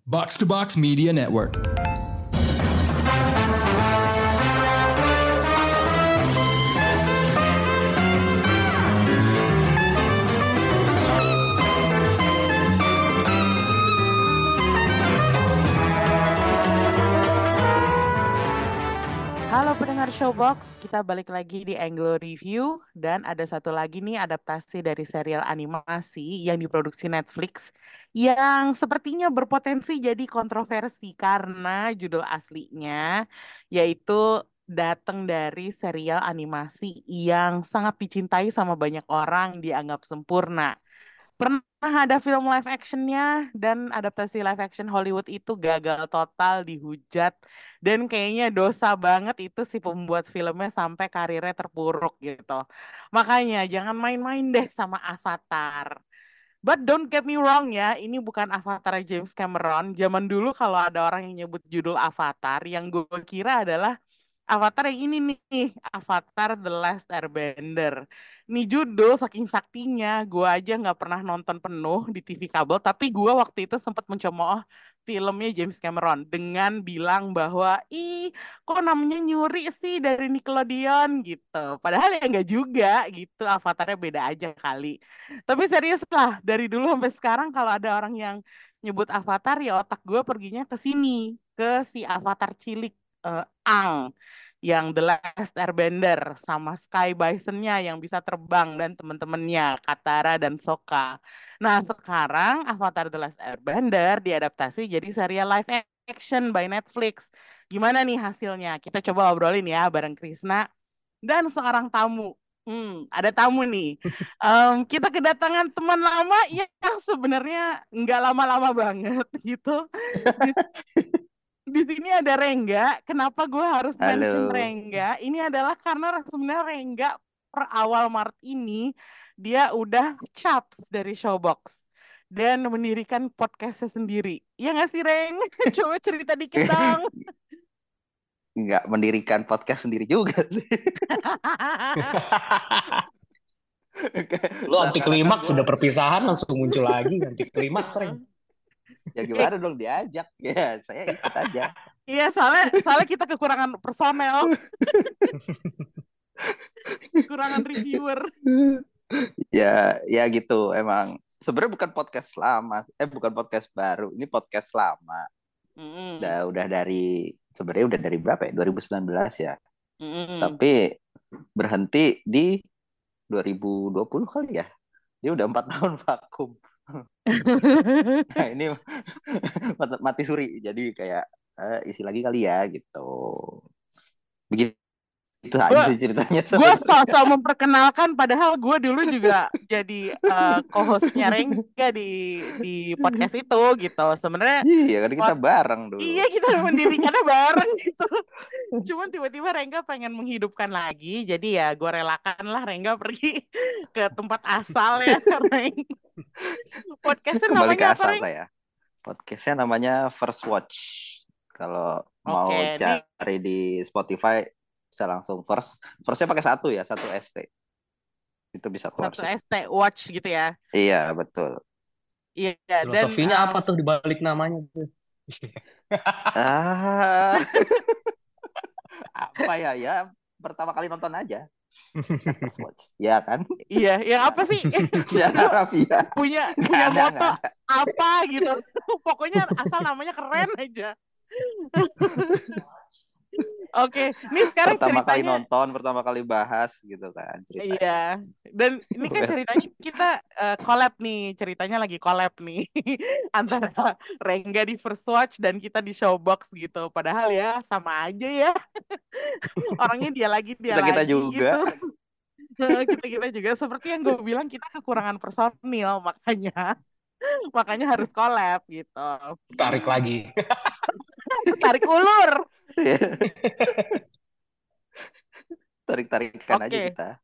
Box to Box Media Network. Halo pendengar Showbox, kita balik lagi di Anglo Review dan ada satu lagi nih adaptasi dari serial animasi yang diproduksi Netflix yang sepertinya berpotensi jadi kontroversi karena judul aslinya yaitu datang dari serial animasi yang sangat dicintai sama banyak orang, dianggap sempurna. Pernah ada film live actionnya dan adaptasi live action Hollywood itu gagal total, dihujat, dan kayaknya dosa banget itu si pembuat filmnya sampai karirnya terpuruk gitu. Makanya jangan main-main deh sama Avatar. But don't get me wrong ya, ini bukan Avatar James Cameron. Zaman dulu kalau ada orang yang nyebut judul Avatar, yang gue kira adalah Avatar yang ini nih, Avatar The Last Airbender. Nih judul saking saktinya, gue aja nggak pernah nonton penuh di TV kabel, tapi gue waktu itu sempat mencemooh filmnya James Cameron dengan bilang bahwa, ih kok namanya nyuri sih dari Nickelodeon gitu. Padahal ya nggak juga gitu, Avatarnya beda aja kali. Tapi serius lah, dari dulu sampai sekarang kalau ada orang yang nyebut Avatar, ya otak gue perginya ke sini, ke si Avatar cilik, Ang yang The Last Airbender sama Sky Bison-nya yang bisa terbang dan teman-temannya Katara dan Sokka. Nah, sekarang Avatar The Last Airbender diadaptasi jadi serial live action by Netflix. Gimana nih hasilnya? Kita coba obrolin ya bareng Krisna dan seorang tamu. Ada tamu nih. Kita kedatangan teman lama yang sebenarnya nggak lama-lama banget gitu. Di di sini ada Rengga. Kenapa gue harus mention Halo. Rengga? Ini adalah karena sebenarnya Rengga per awal Maret ini dia udah caps dari Showbox dan mendirikan podcastnya sendiri. Ya nggak sih, Reng? Coba cerita dikit dong. Nggak mendirikan podcast sendiri juga sih. Lo anti Seakan-akan klimaks gue, sudah perpisahan langsung muncul lagi anti klimaks sering. ya gimana dong diajak. Ya saya ikut aja. Iya, soalnya kita kekurangan personel, kekurangan reviewer. Ya gitu emang. Sebenarnya bukan podcast lama, bukan podcast baru. Ini podcast lama. Mm-mm. Sebenarnya udah dari berapa ya? 2019 ya. Mm-mm. Tapi berhenti di 2020 kali ya. Dia udah 4 tahun vakum. Nah ini mati suri. Jadi kayak isi lagi kali ya gitu. Begitu aja gue sih ceritanya gue sebenarnya. sosok memperkenalkan padahal gue dulu juga jadi co-hostnya Rengga di podcast itu gitu sebenarnya. Iya kan kita pod- bareng dulu. iya, kita mendirikannya bareng gitu, cuman tiba-tiba Rengga pengen menghidupkan lagi, jadi ya gue relakan lah Rengga pergi ke tempat asal ya. Reng, podcastnya Kembali ke namanya apa, asal Reng? saya. Podcastnya namanya First Watch. Kalau mau Oke, nih cari di Spotify bisa langsung first. Firstnya pakai satu ya, satu ST. Itu bisa keluar satu situ. ST Watch gitu ya. Iya betul. Iya, dan Filosofinya apa tuh dibalik namanya tuh? Ah, apa ya ya? Pertama kali nonton aja. First Watch. Ya kan? iya, yang apa sih? Ya Lu Rafia. punya Nggak punya ada, moto nggak ada. apa gitu? Pokoknya asal namanya keren aja. Oke, ini sekarang Pertama kali ceritanya. nonton, pertama kali bahas gitu kan Iya, ceritanya. dan ini kan ceritanya kita collab nih, ceritanya lagi collab nih antara Rengga di First Watch dan kita di Showbox gitu. Padahal ya sama aja ya, orangnya dia Kita-kita lagi juga. gitu. Kita juga seperti yang gue bilang, kita kekurangan personil, makanya harus collab gitu. Tarik lagi. Tarik ulur. Tarik-tarikan aja Oke, kita.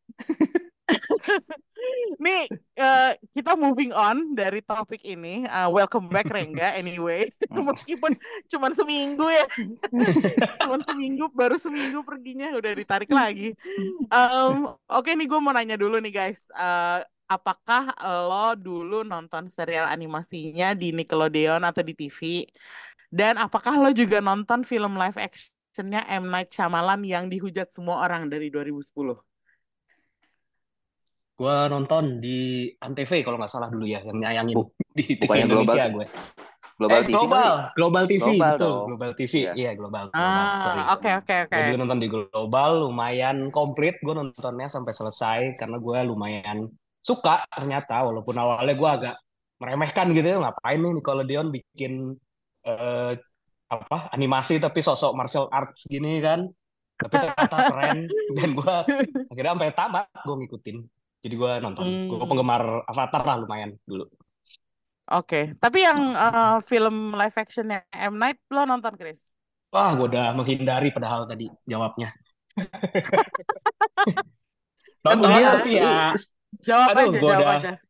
nih kita moving on dari topik ini. Welcome back Rengga anyway. Meskipun cuman seminggu ya, cuman seminggu, baru seminggu perginya udah ditarik lagi. Oke nih gue mau nanya dulu nih guys. apakah lo dulu nonton serial animasinya di Nickelodeon atau di TV? Dan apakah lo juga nonton film live actionnya M. Night Shyamalan yang dihujat semua orang dari 2010? Gue nonton di Antv kalau nggak salah dulu ya, yang nyayangin Bu- di TV bukannya global Indonesia gue. global TV kali? Global TV, Global betul, dong. Global TV, Iya. iya global, sorry. Oke, oke, oke. Gue dulu nonton di Global, lumayan komplit gue nontonnya sampai selesai karena gue lumayan suka ternyata, walaupun awalnya gue agak meremehkan gitu ya, ngapain nih Nickelodeon bikin eh, animasi tapi sosok martial arts gini kan, tapi ternyata keren dan gue akhirnya sampai tamat gue ngikutin. Jadi gue nonton, gue Hmm, penggemar Avatar lah lumayan dulu. oke. Tapi yang film live actionnya M. Night lo nonton, Chris? Wah, gue udah menghindari padahal tadi jawabnya. Nonton Kenapa? tapi ya, Jawab aduh, aja, gue jawab udah aja.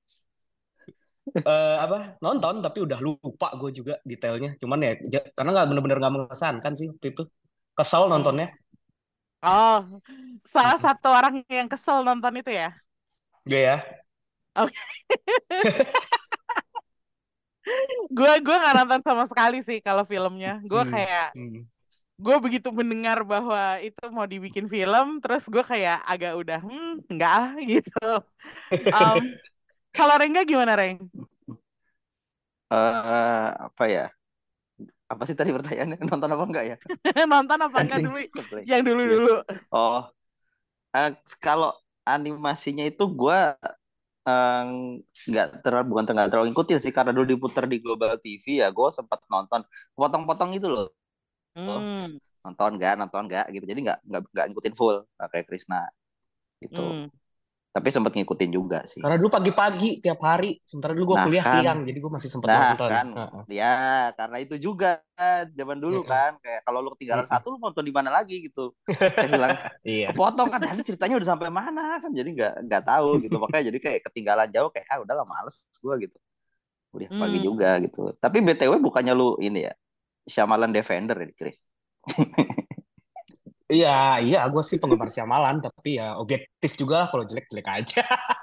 nonton tapi udah lupa gue juga detailnya. Cuman ya, karena nggak bener-bener nggak mengesankan sih waktu itu. Kesel Hmm. nontonnya. Oh, salah Mm-mm. satu orang yang kesel nonton itu ya? Iya ya. Oke. Gue nggak nonton sama sekali sih kalau filmnya. Gue Hmm. kayak Hmm. gue begitu mendengar bahwa itu mau dibikin film, terus gue kayak agak udah enggak ah gitu. Um, Kalau Rengga gimana, Reng? Apa ya? Apa sih tadi pertanyaannya? Nonton apa enggak ya? Nonton apa enggak Kencing. dulu? Keplay. Yang Iya. dulu-dulu. Oh, kalau animasinya itu gue eh, nggak terlalu bukan nggak terlalu ngikutin sih karena dulu diputar di Global TV ya gue sempat nonton potong-potong itu loh Hmm, nonton nggak gitu jadi nggak ngikutin full nggak kayak Krisna gitu hmm. tapi sempat ngikutin juga sih. Karena dulu pagi-pagi tiap hari, sementara dulu gue Nah kuliah kan, siang, jadi gue masih sempet nah nonton. kan, Heeh. ya karena itu juga zaman dulu Heeh. kan kayak kalau lu ketinggalan Heeh. satu lu nonton di mana lagi gitu kayak hilang Iya. kepotong kan ini ceritanya udah sampai mana kan jadi nggak tahu gitu makanya jadi kayak ketinggalan jauh kayak udahlah males gue gitu udah pagi Hmm. juga gitu tapi BTW bukannya lu ini ya Shyamalan Defender ya Chris. Iya, gue sih penggemar Shyamalan, tapi ya objektif juga lah, kalau jelek-jelek aja.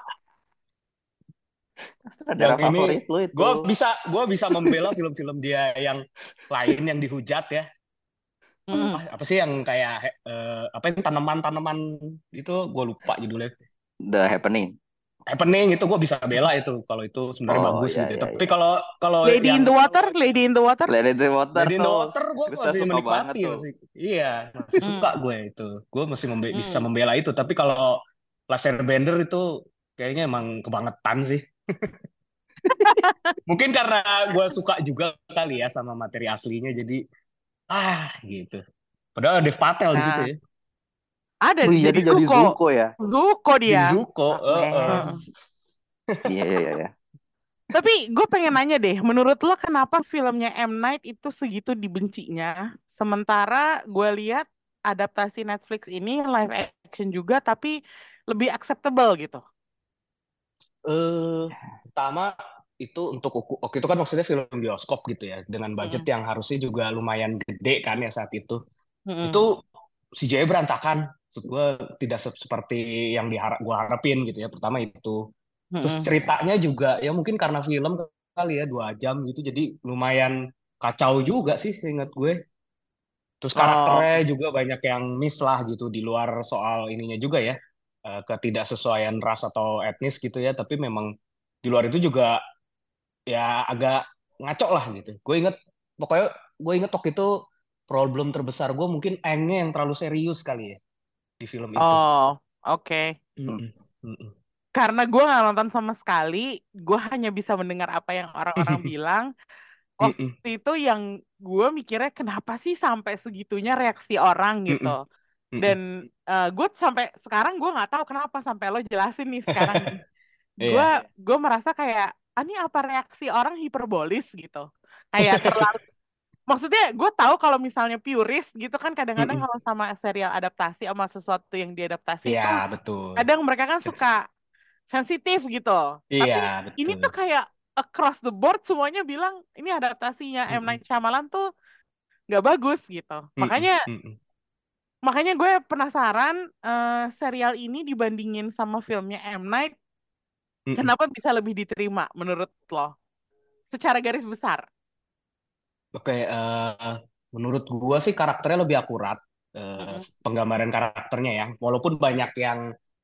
Yang Sutradara ini, favorit lu itu. gue bisa membela film-film dia yang lain yang dihujat ya. Hmm. Apa sih yang kayak apa yang tanaman-tanaman itu gue lupa judulnya. The Happening. Happening itu gue bisa bela itu kalau itu sebenarnya Oh bagus ya gitu. ya Tapi ya. kalau Lady in yang the Water, Lady in the Water. Lady in the Water Lady in the tuh. Water gue Krista masih suka banget menikmati tuh. iya masih suka Hmm. gue itu. Gue masih bisa Hmm. membela itu. Tapi kalau Last Airbender itu kayaknya emang kebangetan sih. Mungkin karena gue suka juga kali ya sama materi aslinya jadi gitu. Padahal Dev Patel di situ Nah, ya. ada Wih, jadi jadi Zuko. Zuko ya. Zuko Jadi dia. Zuko. Heeh. Iya iya iya. Tapi gue pengen nanya deh, menurut lo kenapa filmnya M. Night itu segitu dibencinya? Sementara gue lihat adaptasi Netflix ini live action juga, tapi lebih acceptable gitu. Pertama itu untuk waktu itu kan maksudnya film bioskop gitu ya dengan budget Mm-mm. yang harusnya juga lumayan gede kan ya saat itu. Mm-mm. Itu CGI berantakan. Maksud gue tidak seperti yang gue harapin gitu ya. Pertama itu. Terus Mm-mm. ceritanya juga ya mungkin karena film kali ya 2 jam gitu jadi lumayan kacau juga sih seingat gue. Terus Oh, karakternya juga banyak yang miss lah gitu di luar soal ininya juga ya ketidaksesuaian ras atau etnis gitu ya. Tapi memang di luar itu juga ya agak ngaco lah gitu. Pokoknya gue inget waktu itu problem terbesar gue mungkin Aangnya yang terlalu serius kali ya di film itu. oke. Mm-mm. Mm-mm. Karena gue nggak nonton sama sekali, gue hanya bisa mendengar apa yang orang-orang bilang. Mm-mm. Waktu itu yang gue mikirnya kenapa sih sampai segitunya reaksi orang Mm-mm. gitu. Mm-mm. Dan gue sampai sekarang gue nggak tahu kenapa sampai lo jelasin nih sekarang nih. Gue Iya. gue merasa kayak ini apa reaksi orang hiperbolis gitu. Kayak terlalu. Maksudnya gue tahu kalau misalnya purist gitu kan kadang-kadang Mm-mm. kalau sama serial adaptasi sama sesuatu yang diadaptasi Iya, itu betul. kadang mereka kan suka sensitif gitu. Iya, Tapi ini betul. tuh kayak across the board semuanya bilang ini adaptasinya M. Mm-mm. Night Shyamalan tuh nggak bagus gitu. Mm-mm. Makanya Mm-mm. makanya gue penasaran serial ini dibandingin sama filmnya M. Night Mm-mm. Kenapa bisa lebih diterima menurut lo? Secara garis besar. Oke, menurut gua sih karakternya lebih akurat, Mm-mm. penggambaran karakternya ya. Walaupun banyak yang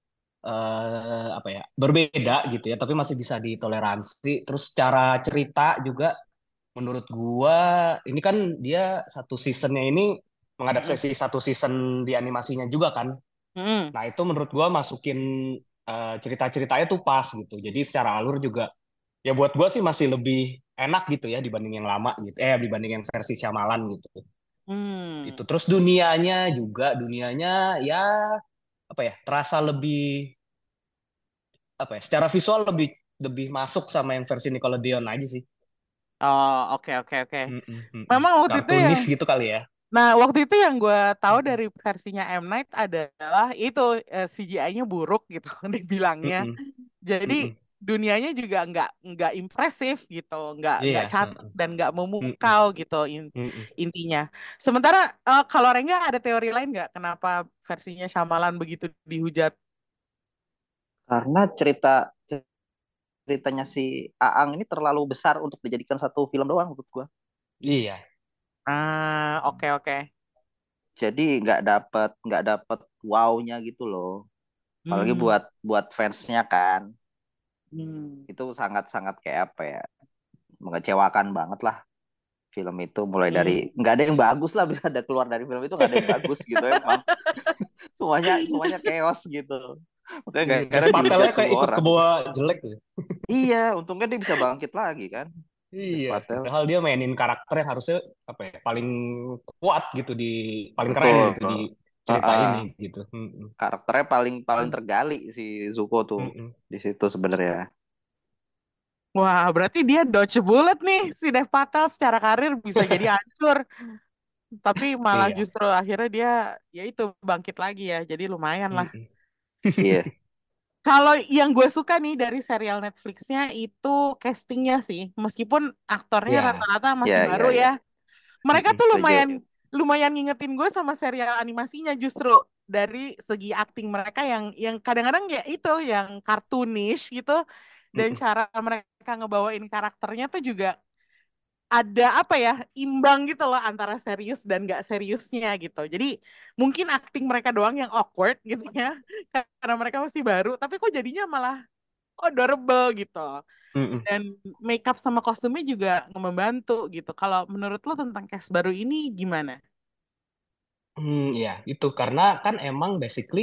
apa ya berbeda gitu ya, tapi masih bisa ditoleransi. Terus cara cerita juga menurut gua ini kan dia satu seasonnya ini Mm-mm. mengadaptasi satu season di animasinya juga kan. Mm-mm. Nah itu menurut gua masukin cerita-ceritanya tuh pas gitu. Jadi secara alur juga ya buat gua sih masih lebih enak gitu ya dibanding yang lama gitu. Dibanding yang versi Shyamalan gitu. Itu Hmm. terus dunianya ya apa ya terasa lebih apa ya secara visual lebih lebih masuk sama yang versi Nickelodeon aja sih. Oh, oke, oke, oke. Mm-mm, mm-mm. Memang waktu itu yang, Kartunis gitu kali ya. nah waktu itu yang gue tahu Mm-mm, dari versinya M. Night adalah itu CGI-nya buruk gitu dibilangnya. mm-mm, Jadi mm-mm. dunianya juga nggak impresif gitu, nggak Iya. cantik dan nggak Mm-mm, memukau gitu mm-mm. intinya. Sementara kalau Rengga ada teori lain nggak kenapa versinya Shyamalan begitu dihujat? Karena ceritanya si Aang ini terlalu besar untuk dijadikan satu film doang menurut gua. Iya. Ah, oke, oke. Jadi nggak dapet wow-nya gitu loh. Apalagi Hmm. buat buat fansnya kan. Hmm. Itu sangat-sangat kayak apa ya? Mengecewakan banget lah film itu. Mulai dari Hmm. nggak ada yang bagus lah, bisa ada keluar dari film itu nggak ada yang bagus gitu emang. Semuanya chaos gitu. Makanya Iya. Dev gara-gara dihujat Patelnya kayak semua ikut ke orang. bawah jelek tuh. Iya, untungnya dia bisa bangkit lagi kan, Dev Iya. Patel. Padahal dia mainin karakter yang harusnya apa ya paling kuat gitu di paling keren Betul. gitu di cerita ini Heeh. gitu. Mm-mm. Karakternya paling paling Hmm. tergali si Zuko tuh Mm-mm. di situ sebenarnya. Wah, berarti dia dodge bullet nih si Dev Patel secara karir bisa jadi hancur. Tapi malah Iya. justru akhirnya dia ya itu bangkit lagi ya. Jadi lumayan lah. Mm-mm. Iya, Kalau yang gue suka nih dari serial Netflixnya itu castingnya sih. Meskipun aktornya Ya. rata-rata masih iya, iya, baru ya. iya. Mereka Mm-mm. tuh Setuju. lumayan lumayan ngingetin gue sama serial animasinya justru dari segi akting mereka yang kadang-kadang ya itu yang cartoonish gitu dan Mm-mm. cara mereka ngebawain karakternya tuh juga ada apa ya imbang gitu loh antara serius dan gak seriusnya gitu. Jadi mungkin akting mereka doang yang awkward gitu ya karena mereka masih baru tapi kok jadinya malah adorable gitu. Mm-mm. Dan makeup sama kostumnya juga membantu gitu. Kalau menurut lo tentang cast baru ini gimana? Ya, itu karena kan emang basically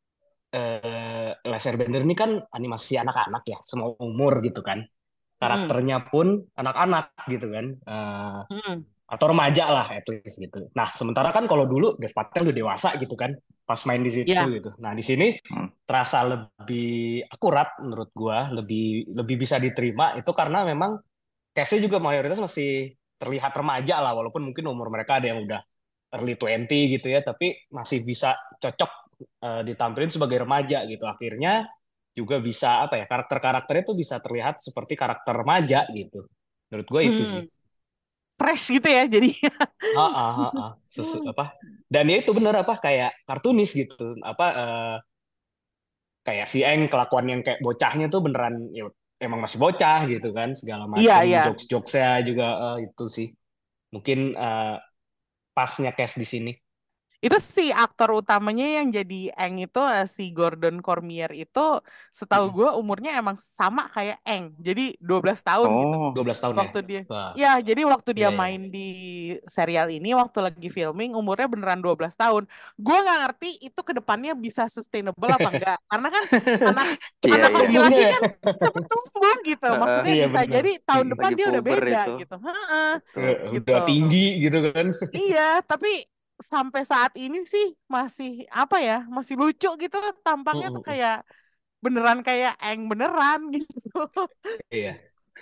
Laser Bender ini kan animasi anak-anak ya, semua umur gitu kan. Mm-mm. Karakternya pun anak-anak gitu kan. Mm-mm. Atau remaja lah at least gitu. Nah, sementara kan kalau dulu Dev Patel udah dewasa gitu kan, pas main di situ Ya. gitu. Nah, di sini Hmm. terasa lebih akurat menurut gua, lebih lebih bisa diterima itu karena memang cast-nya juga mayoritas masih terlihat remaja lah, walaupun mungkin umur mereka ada yang udah early 20 gitu ya, tapi masih bisa cocok ditampilin sebagai remaja gitu. Akhirnya juga bisa apa ya, karakter-karakternya tuh bisa terlihat seperti karakter remaja gitu. Menurut gue itu sih. Hmm. Fresh gitu ya jadi. Ah, ah, ah, ah. Apa? Dan ya itu bener apa kayak kartunis gitu. Apa kayak si Eng kelakuan yang kayak bocahnya tuh beneran ya emang masih bocah gitu kan segala Iya, macem iya. jokes-jokesnya juga itu sih mungkin pasnya cast di sini. Itu si aktor utamanya yang jadi Eng itu si Gordon Cormier itu setahu Mm-mm. gue umurnya emang sama kayak Eng. Jadi 12 tahun gitu. Oh, 12 tahun ya. Waktu dia Wah, ya, jadi waktu dia iya iya. main di serial ini waktu lagi filming umurnya beneran 12 tahun. Gue nggak ngerti itu ke depannya bisa sustainable apa enggak. Karena kan anak iya, anak iya. laki-laki Tumbuhnya ya. kan cepet tumbuh gitu. Heeh. Maksudnya Iya bisa benar. jadi tahun Mm-mm. depan Lagi dia udah puber beda itu. gitu. Heeh, Betul. gitu. Udah tinggi gitu kan. Iya, tapi sampai saat ini sih masih apa ya, masih lucu gitu. Tampangnya tuh Mm-mm. kayak beneran kayak Eng beneran gitu. Iya.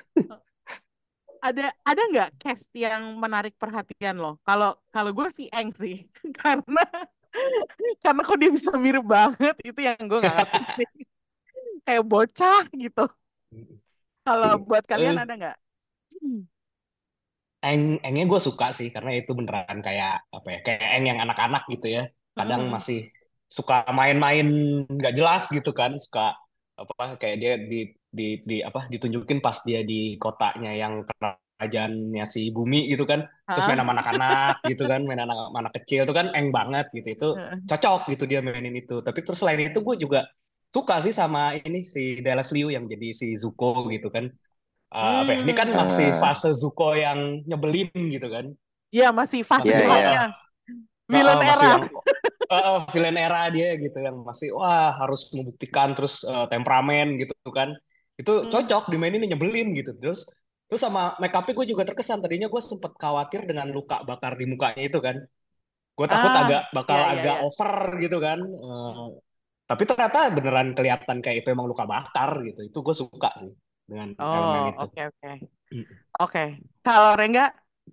Ada nggak cast yang menarik perhatian lo? Kalau kalau gue sih Eng sih, karena karena kok dia bisa mirip banget itu yang gue nggak ngerti sih. Kayak bocah gitu. Kalau buat kalian Eh, ada nggak? Hmm. Engnya gue suka sih karena itu beneran kayak apa ya kayak Eng yang anak-anak gitu ya kadang Mm-mm. masih suka main-main nggak jelas gitu kan suka apa kayak dia di apa ditunjukin pas dia di kotanya yang kerajaannya si Bumi gitu kan. Terus main Hah? sama anak-anak gitu kan, main anak-anak kecil itu kan eng banget gitu. Itu cocok gitu dia mainin itu. Tapi terus selain itu gue juga suka sih sama ini si Dallas Liu yang jadi si Zuko gitu kan. Apa ya? Ini kan Hmm. masih Eh, fase Zuko yang nyebelin gitu kan. Ya masih fase Masih Iya, iya. villainnya. Villain masih era. yang villain era dia gitu yang masih wah harus membuktikan terus temperamen gitu kan. Itu Hmm. cocok dimainin nyebelin gitu. Terus terus sama make up gue juga terkesan. Tadinya gue sempet khawatir dengan luka bakar di mukanya itu kan. Gue takut Ah, bakal ya, ya, agak ya. over gitu kan. Tapi ternyata beneran kelihatan kayak itu emang luka bakar gitu. Itu gue suka sih dengan elemen Oh, itu. oke, oke. Oke. Kalau Rengga,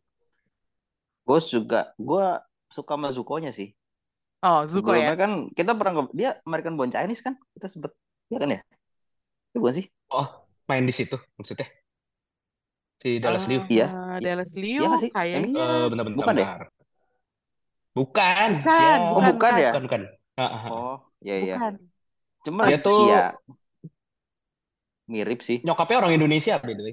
gue suka sama Zuko-nya sih. oh Zuko ya. Sebelumnya kan kita pernah dia American Born Chinese kan? Kita sempet, ya kan ya? Itu bukan sih? Oh, main di situ maksudnya si Dallas Liu. Iya, Dallas iya Liu nggak sih? Emi? kayaknya Bentar-bentar Bukan deh. bentar. Bukan, bukan, ya Oh bukan, bukan bukan, ya? bukan. Oh, iya iya. bukan. Cuma Dia tuh iya mirip sih. nyokapnya orang Indonesia by the way.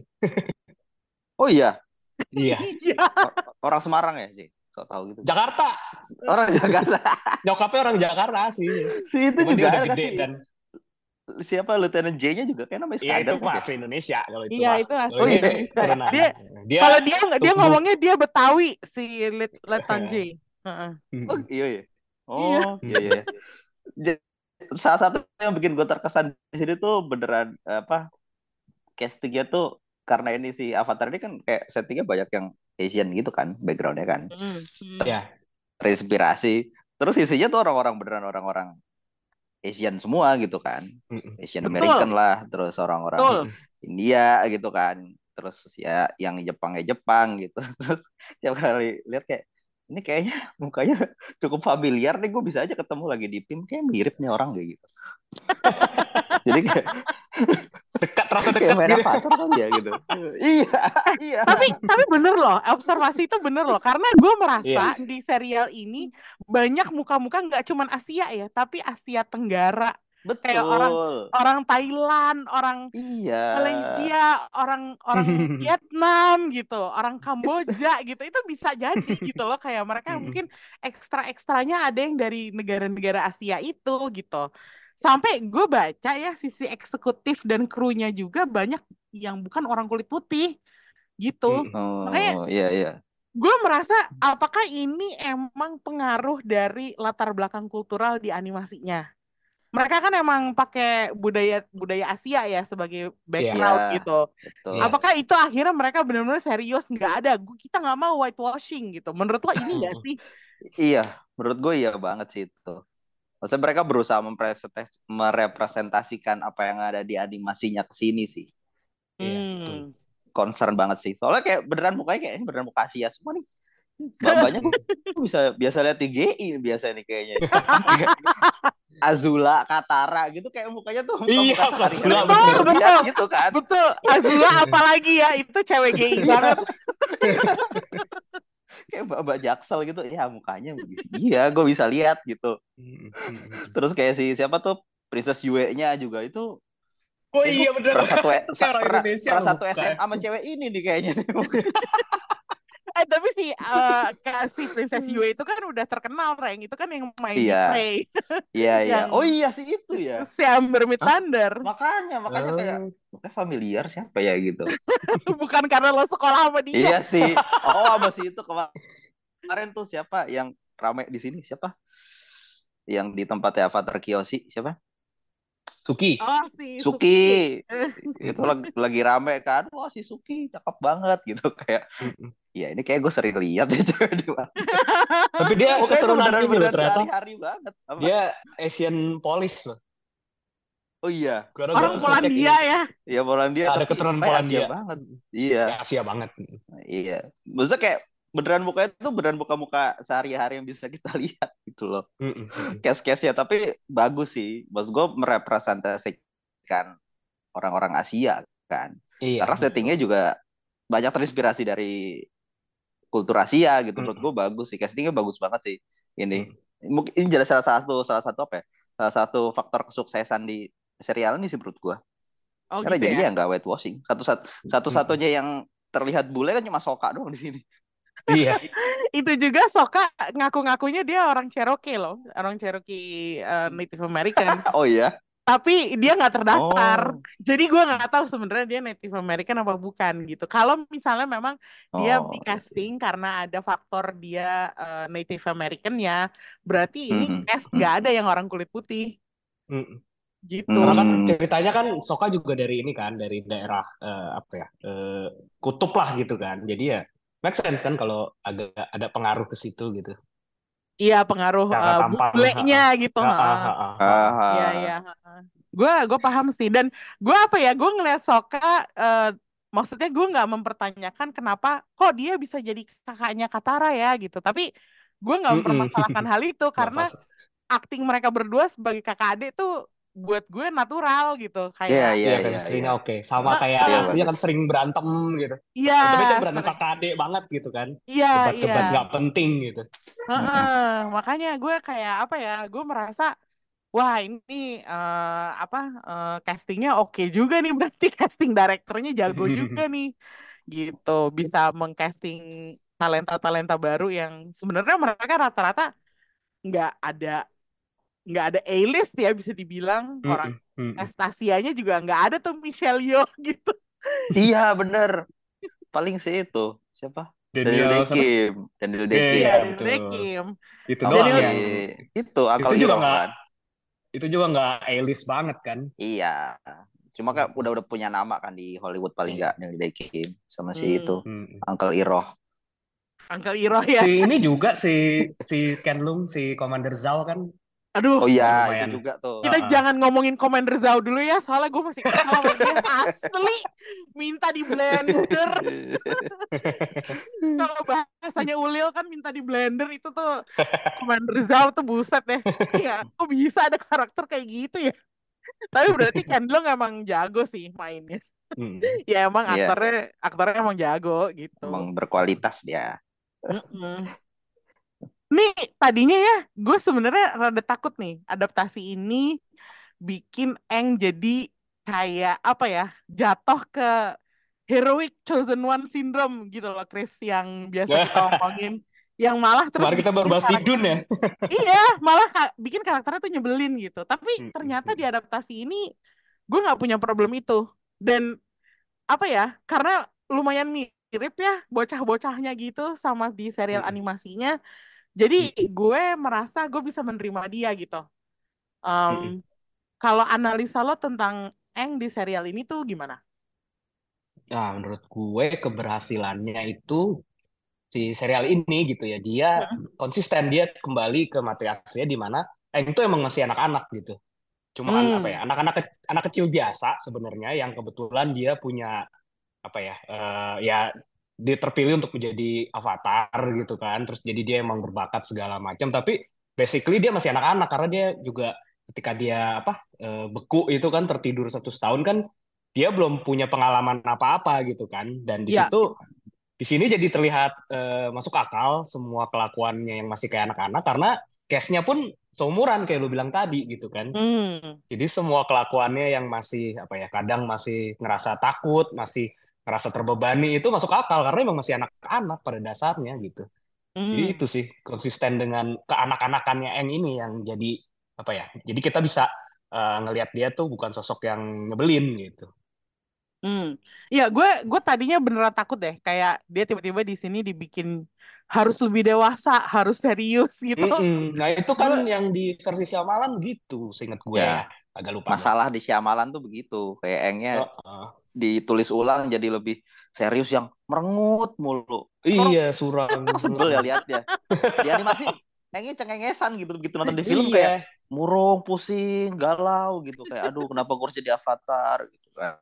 Oh iya, Iya. Iya. orang Semarang ya sih. So tahu gitu. Jakarta. Orang Jakarta. Nyokapnya orang Jakarta sih. Si itu Cuman dia juga udah ada gede sih. dan Siapa Lieutenant J-nya juga kayak namanya iya itu Iskandar kan mah ya? asli Indonesia kalau itu Iya, mah. itu Kalau asli Oh ini iya. Indonesia. turunan. Dia kalau dia tubuh. ngomongnya dia Betawi si Letan J. Heeh. Oh iya iya. Iya. Oh iya iya. Jadi, salah satu yang bikin gue terkesan di sini tuh beneran apa castingnya tuh karena ini si Avatar ini kan kayak settingnya banyak yang Asian gitu kan backgroundnya kan Ya. terinspirasi terus isinya tuh orang-orang beneran orang-orang Asian semua gitu kan Asian American Betul. lah terus orang-orang Betul. India gitu kan terus ya yang Jepang ya Jepang gitu terus tiap kali lihat kayak ini kayaknya mukanya cukup familiar nih gue bisa aja ketemu lagi di PIM kayak mirip nih orang kayak gitu jadi kayak Dekat, terasa kayak dekat main gitu. Avatar kali ya gitu iya iya Tapi bener loh, observasi itu bener loh. Karena gue merasa Iya. di serial ini banyak muka-muka nggak cuman Asia ya, tapi Asia Tenggara. Kayak betul orang Thailand, orang iya Malaysia, orang Vietnam gitu, orang Kamboja gitu. Itu bisa jadi gitu loh. Kayak mereka mungkin ekstra-ekstranya ada yang dari negara-negara Asia itu gitu. Sampai gue baca ya sisi eksekutif dan krunya juga banyak yang bukan orang kulit putih gitu. Makanya oh iya iya gue merasa apakah ini emang pengaruh dari latar belakang kultural di animasinya? Mereka kan emang pakai budaya budaya Asia ya sebagai Iya. background gitu. betul Iya. Apakah itu akhirnya mereka benar-benar serius nggak ada? Kita nggak mau whitewashing gitu. Menurut lo ini nggak sih? iya menurut gue iya banget sih itu maksudnya mereka berusaha merepresentasikan apa yang ada di animasinya ke sini sih Iya, betul. Hmm. concern banget sih soalnya kayak beneran mukanya kayak ini beneran muka Asia semua nih Mbak-mbaknya gue bisa biasa lihat di GI biasa nih kayaknya. Kayak Azula, Katara gitu kayak mukanya tuh Iya, muka-muka sehari-hari Azula, yang betul, bisa dilihat gitu kan. Betul. Azula apalagi ya itu cewek gay banget. Kayak Mbak Jaksel gitu ya mukanya iya gue bisa lihat gitu. Terus kayak si siapa tuh Princess Yue-nya juga itu Oh kayak iya gue bener. pernah satu Itu kayak orang Indonesia pernah loh, satu bukan? SMA sama cewek ini nih kayaknya nih. Tapi si Princess Yue itu kan udah terkenal, Reng. Itu kan yang main di Iya. Prey. Iya iya. Yang Oh iya sih itu ya. si Amber Mid Thunder. Makanya kayak familiar siapa ya gitu. Bukan karena lo sekolah sama dia. Iya sih. Oh, sama si itu kemarin tuh siapa yang rame di sini? Siapa? Yang di tempatnya Avatar Kiyoshi siapa? Suki. Oh, si Suki. Itu lagi rame kan. Wah, si Suki cakep banget gitu kayak. Ya, ini kayak gue sering lihat ya cewek di mana. Tapi dia Pokoknya itu keturunan ini loh beneran ternyata. sehari-hari banget. Apa? Dia Asian Polish loh. Oh iya. Karena orang Polandia ya. Iya Polandia. Ada tapi keturunan kayak Polandia. Asia banget. Iya. Ya, Asia banget. Iya. Maksudnya kayak beneran mukanya itu beneran muka-muka sehari-hari yang bisa kita lihat gitu loh. Case-case-nya tapi bagus sih. Maksud gue merepresentasikan orang-orang Asia kan. Iya. Karena settingnya juga banyak terinspirasi dari kultur Asia gitu. Menurut gue bagus sih. Castingnya bagus banget sih ini. Mungkin ini jelas salah satu apa ya? Salah satu faktor kesuksesan di serial ini sih menurut gue. Oh Karena gitu ya. jadinya nggak whitewashing. Satu-satunya yang terlihat bule kan cuma Sokka doang di sini. Iya. Itu juga Sokka ngaku-ngakunya dia orang Cherokee loh, orang Cherokee Native American. Oh iya. Tapi dia nggak terdaftar, Oh. jadi gue nggak tahu sebenarnya dia Native American apa bukan gitu. Kalau misalnya memang dia di Oh. casting karena ada faktor dia Native American ya, berarti ini Mhm. cast nggak ada yang orang kulit putih Mm. gitu. Karena kan Hmm. ceritanya kan Sokka juga dari ini kan, dari daerah apa ya, kutub lah gitu kan. Jadi ya make sense kan kalau agak ada pengaruh ke situ gitu. Iya, pengaruh Cara tampang. bulenya gitu. Iya, iya. Gue paham sih. Dan gue apa ya? Gue ngeliat Sokka, maksudnya gue nggak mempertanyakan kenapa kok dia bisa jadi kakaknya Katara ya gitu. Tapi gue nggak mempermasalahkan hal itu Nggak karena pas. akting mereka berdua sebagai kakak adik tuh buat gue natural gitu. Iya, Kayak iya, Iya, iya, chemistry-nya iya. oke. Sama kayak Chemistry-nya aslinya kan bagus. sering berantem gitu. iya, Berantemnya kan berantem sering. kakak adik banget gitu kan. Iya, iya. Debat-debat nggak penting gitu. Heeh, makanya gue kayak apa ya? Gue merasa wah ini castingnya oke juga nih berarti casting direkturnya jago juga nih gitu bisa mengcasting talenta-talenta baru yang sebenarnya mereka rata-rata nggak ada nggak ada A-list ya bisa dibilang orang Astasianya juga nggak ada tuh Michelle Yeoh gitu. Iya, bener. Paling sih itu. Siapa? Daniel Daniel Day siapa? Kim. Daniel Day Iya, Kim. Iya, betul. Daniel Kim. Itu Sama doang si Daniel yang itu Akal itu juga Iroh nggak kan. itu juga nggak A-list banget kan. Iya. Cuma kan udah punya nama kan di Hollywood paling nggak Daniel Day Kim sama si itu Uncle Iroh. Uncle Iroh ya. Si ini juga si Ken Lung, si Commander Zhao kan. Aduh. Oh iya, lumayan. itu juga tuh. Kita jangan ngomongin Commander Zhao dulu ya, soalnya gue masih kesel sama dia. Asli, minta di blender. Kalau bahasanya Ulil kan minta di blender itu tuh Commander Zhao tuh buset deh. Ya, kok bisa ada karakter kayak gitu ya? Tapi berarti Candlong emang jago sih mainnya. Ya emang Iya. aktornya emang jago gitu. Emang berkualitas dia. Nih tadinya ya, gue sebenarnya rada takut nih adaptasi ini bikin Aang jadi kayak apa ya, jatuh ke heroic chosen one syndrome gitu loh, Chris, yang biasa kita omongin, yang malah terus Kemarin kita baru bikin bahas Idun ya. iya, malah bikin karakternya tuh nyebelin gitu. Tapi ternyata di adaptasi ini gue nggak punya problem itu. Dan apa ya, karena lumayan mirip ya bocah-bocahnya gitu sama di serial animasinya. Jadi gue merasa gue bisa menerima dia gitu. Kalau analisa lo tentang Aang di serial ini tuh gimana? Nah, menurut gue keberhasilannya itu si serial ini gitu ya, dia konsisten, dia kembali ke materi aslinya di mana Aang itu emang masih anak-anak gitu. Cuman apa ya, anak kecil biasa sebenarnya yang kebetulan dia punya apa ya, ya dia terpilih untuk menjadi avatar gitu kan, terus jadi dia emang berbakat segala macam, tapi basically dia masih anak-anak karena dia juga ketika dia beku itu kan, tertidur 1 tahun kan, dia belum punya pengalaman apa-apa gitu kan, dan di Ya. situ di sini jadi terlihat masuk akal semua kelakuannya yang masih kayak anak-anak karena case-nya pun seumuran kayak lu bilang tadi gitu kan. Jadi semua kelakuannya yang masih apa ya, kadang masih ngerasa takut, masih ngerasa terbebani itu masuk akal karena emang masih anak-anak pada dasarnya gitu. Jadi itu sih konsisten dengan keanak-anakannya Aang ini yang jadi apa ya? Jadi kita bisa ngelihat dia tuh bukan sosok yang nyebelin gitu. Ya, gue tadinya beneran takut deh, kayak dia tiba-tiba di sini dibikin harus lebih dewasa, harus serius gitu. Nah itu kan yang di versi Shyamalan gitu, seingat gue Ya. agak lupa. Masalah di Shyamalan tuh begitu, kayak Aangnya ditulis ulang jadi lebih serius yang merengut mulu. Iya, suram. Sebel ya lihat dia. Di animasi Aangnya cengengesan gitu, begitu nonton di film kayak murung, pusing, galau gitu, kayak aduh kenapa gue harus jadi avatar gitu kan.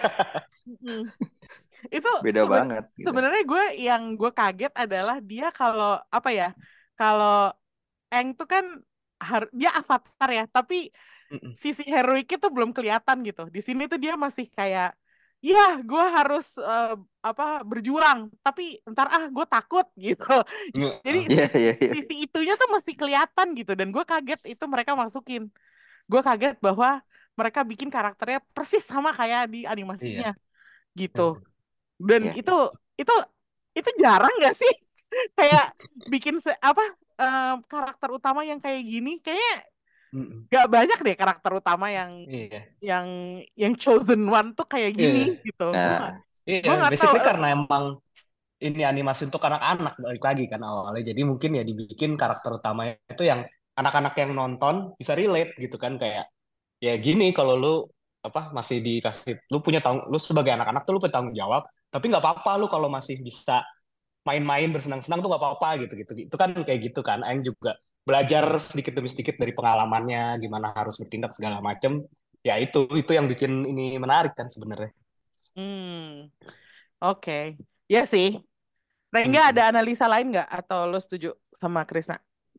Itu beda banget gitu. Sebenarnya gue kaget adalah dia kalau apa ya, kalau Aang tuh kan dia avatar ya, tapi sisi heroiknya tuh belum kelihatan gitu. Di sini tuh dia masih kayak ya gue harus berjuang, tapi ntar gue takut gitu. Jadi sisi itunya tuh masih kelihatan gitu, dan gue kaget itu mereka masukin. Gue kaget bahwa mereka bikin karakternya persis sama kayak di Iya. animasinya gitu. Dan Iya. itu jarang nggak sih? Kayak bikin karakter utama yang kayak gini, kayaknya Mm-mm. gak banyak deh karakter utama yang Iya. yang chosen one tuh kayak gini Iya. gitu. Nah, Gue Iya, nggak tahu. basically karena emang ini animasi untuk anak-anak balik lagi kan awalnya. Jadi mungkin ya dibikin karakter utamanya itu yang anak-anak yang nonton bisa relate gitu kan kayak ya gini kalau lu masih dikasih lu sebagai anak-anak tuh lu punya tanggung jawab, tapi nggak apa-apa lu kalau masih bisa main-main bersenang-senang tuh nggak apa-apa gitu gitu. Itu kan kayak gitu kan. Aing juga belajar sedikit demi sedikit dari pengalamannya gimana harus bertindak segala macem. Ya itu yang bikin ini menarik kan sebenarnya. Hmm, oke. Ya sih. Rengga ada Mm-mm. analisa lain nggak? Atau lo setuju sama Krisna?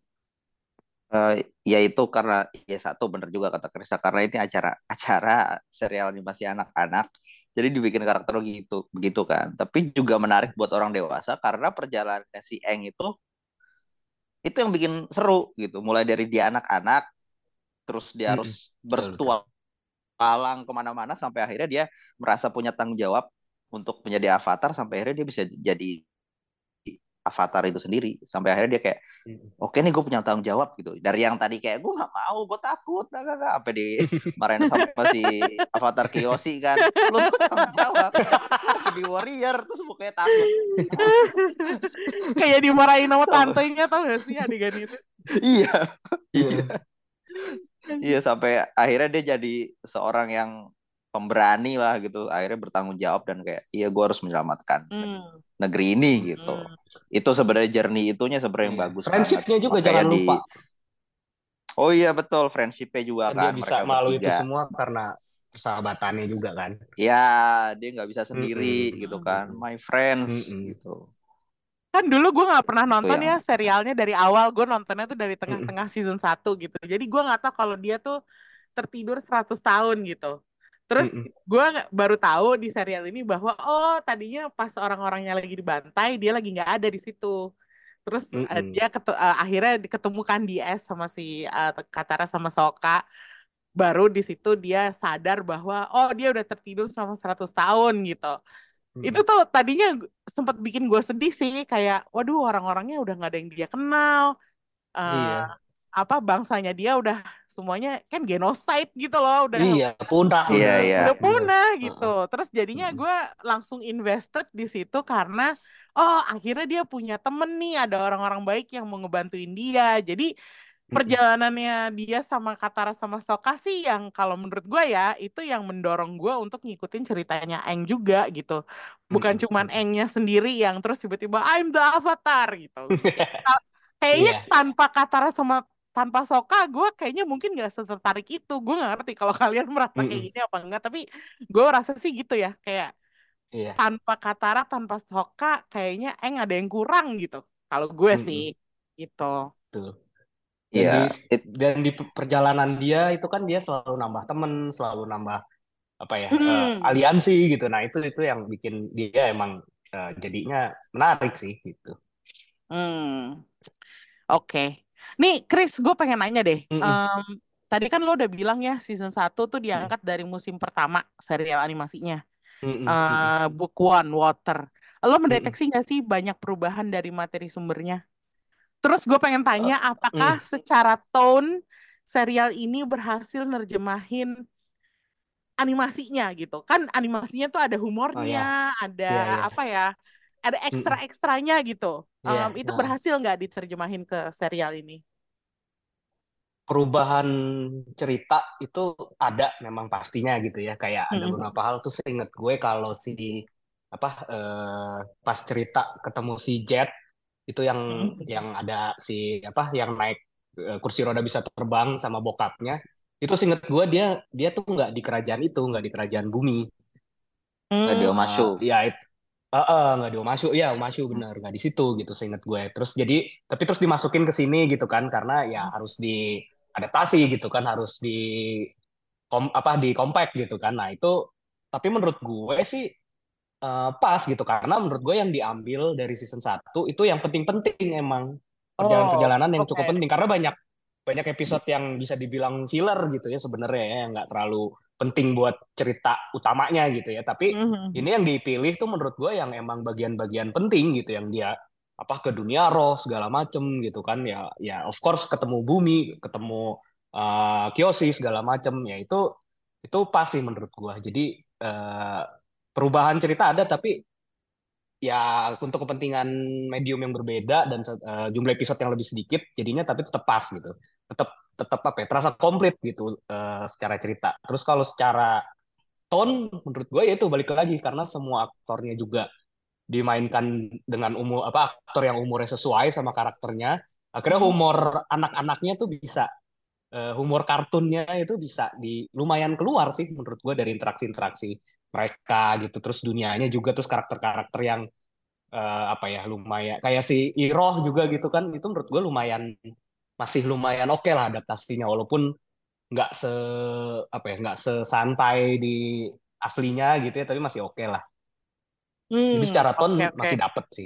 ya itu karena ya satu bener juga kata Krista karena ini acara serial animasi anak-anak jadi dibikin karakter gitu begitu kan tapi juga menarik buat orang dewasa karena perjalanannya si Eng itu yang bikin seru gitu mulai dari dia anak-anak terus dia Mm-mm. harus Betul, betul. bertualang kemana-mana sampai akhirnya dia merasa punya tanggung jawab untuk menjadi avatar sampai akhirnya dia bisa jadi avatar itu sendiri sampai akhirnya dia kayak Mm-mm. oke nih gue punya tanggung jawab gitu dari yang tadi kayak gue nggak mau gue takut nggak apa dimarahin sama si avatar Kiyoshi kan lu tuh tanggung jawab lu harus jadi warrior terus pokoknya takut Kayak dimarahin sama tantenya, tau gak sih adegan itu? iya iya Iya. iya sampai akhirnya dia jadi seorang yang pemberani lah gitu akhirnya bertanggung jawab dan kayak iya gue harus menyelamatkan Hmm. negeri ini gitu Hmm. itu sebenarnya journey itunya sebenarnya yang Iya. bagus banget Friendship-nya juga makanya jangan lupa. oh iya betul friendship-nya juga Kan dia kan bisa mereka melalui itu bertiga semua karena persahabatannya juga kan. ya dia nggak bisa sendiri Mm-mm. gitu Hmm. kan my friends Mm-mm. gitu Kan dulu gue nggak pernah itu nonton yang ya serialnya dari awal. Gue nontonnya tuh dari Mm-mm. tengah-tengah season 1 gitu. Jadi gue nggak tahu kalau dia tuh tertidur 100 tahun gitu. Terus Mm-mm. gue baru tahu di serial ini bahwa oh tadinya pas orang-orangnya lagi dibantai dia lagi nggak ada di situ. Terus Mm-mm. dia akhirnya diketemukan di es sama si Katara sama Sokka. Baru di situ dia sadar bahwa oh dia udah tertidur selama 100 tahun gitu. Itu Mm-mm. tuh tadinya sempat bikin gue sedih sih, kayak waduh orang-orangnya udah nggak ada yang dia kenal. Eh, Iya. bangsanya dia udah semuanya kan genocide gitu loh, Iya, punah iya udah. iya udah Iya. punah gitu. Heeh. Terus jadinya Mm-mm. gue langsung invested di situ karena oh akhirnya dia punya temen nih, ada orang-orang baik yang mau ngebantuin dia. Jadi Mm-mm. perjalanannya dia sama Katara sama Sokka sih yang kalau menurut gue ya itu yang mendorong gue untuk ngikutin ceritanya Aang juga gitu. Bukan Mm-mm. cuman Mm-mm. Aangnya sendiri yang terus tiba-tiba I'm the Avatar gitu. Kayaknya Iya. tanpa Katara sama tanpa Sokka gue kayaknya mungkin gak setertarik itu. Gue gak ngerti kalau kalian merasa kayak Mm-mm. gini apa enggak, tapi gue rasa sih gitu ya. Kayak Iya. tanpa Katara tanpa Sokka kayaknya Aang ada yang kurang gitu. Kalau gue sih Mm-mm. gitu. Betul. Dan iya di it, perjalanan dia itu kan dia selalu nambah temen, selalu nambah Hmm. aliansi gitu. Nah itu yang bikin dia emang jadinya menarik sih gitu. Hmm. Oke. Nih, Chris, gue pengen nanya deh. Mm-mm. Tadi kan lo udah bilang ya, season 1 tuh Mm-mm. diangkat dari musim pertama serial animasinya. Mm-mm. Mm-mm. Book One, Water. Lo Mm-mm. mendeteksi nggak sih banyak perubahan dari materi sumbernya? Terus gue pengen tanya, apakah Mm. secara tone serial ini berhasil nerjemahin animasinya gitu? Kan animasinya tuh ada Oh humornya, ya, ada ya ya. apa ya, ada Mm-mm. ekstra-ekstranya gitu. Ya. Itu Nah, berhasil nggak diterjemahin ke serial ini? perubahan cerita itu ada memang pastinya gitu ya. Kayak ada Mm-mm. beberapa hal tuh seinget gue kalau si pas cerita ketemu si Jet itu Mm-mm. yang ada si yang naik kursi roda bisa terbang sama bokapnya itu seinget gue dia dia tuh nggak di kerajaan itu nggak di kerajaan bumi. nggak Hmm. Ya nggak di Omashu ya Omashu bener nggak di situ gitu seinget gue terus jadi tapi terus dimasukin ke sini gitu kan karena ya harus diadaptasi gitu kan harus di compact gitu kan nah itu tapi menurut gue sih pas gitu karena menurut gue yang diambil dari season 1 itu yang penting-penting emang Oh, perjalanan-perjalanan yang cukup oke. penting karena banyak banyak episode yang bisa dibilang filler gitu ya sebenarnya ya, yang nggak terlalu penting buat cerita utamanya gitu ya. Tapi ini yang dipilih tuh menurut gue yang emang bagian-bagian penting gitu, yang dia apa ke dunia roh segala macem gitu kan ya, ya of course ketemu bumi, ketemu Kyoshi segala macem ya, itu pasti menurut gue. Jadi eh, perubahan cerita ada, tapi ya untuk kepentingan medium yang berbeda dan jumlah episode yang lebih sedikit jadinya, tapi tetap pas gitu, tetap tetap apa ya, terasa komplit gitu secara cerita. Terus kalau secara tone menurut gue ya itu balik lagi karena semua aktornya juga dimainkan dengan umur apa, aktor yang umurnya sesuai sama karakternya, akhirnya humor anak-anaknya tuh bisa humor kartunnya itu bisa lumayan keluar sih menurut gue dari interaksi-interaksi mereka gitu. Terus dunianya juga, terus karakter-karakter yang apa ya, lumayan kayak si Iroh juga gitu kan, itu menurut gue masih lumayan oke lah adaptasinya, walaupun nggak apa ya, nggak sesantai di aslinya gitu ya, tapi masih oke lah. Jadi secara Oke, tone oke. masih dapet sih.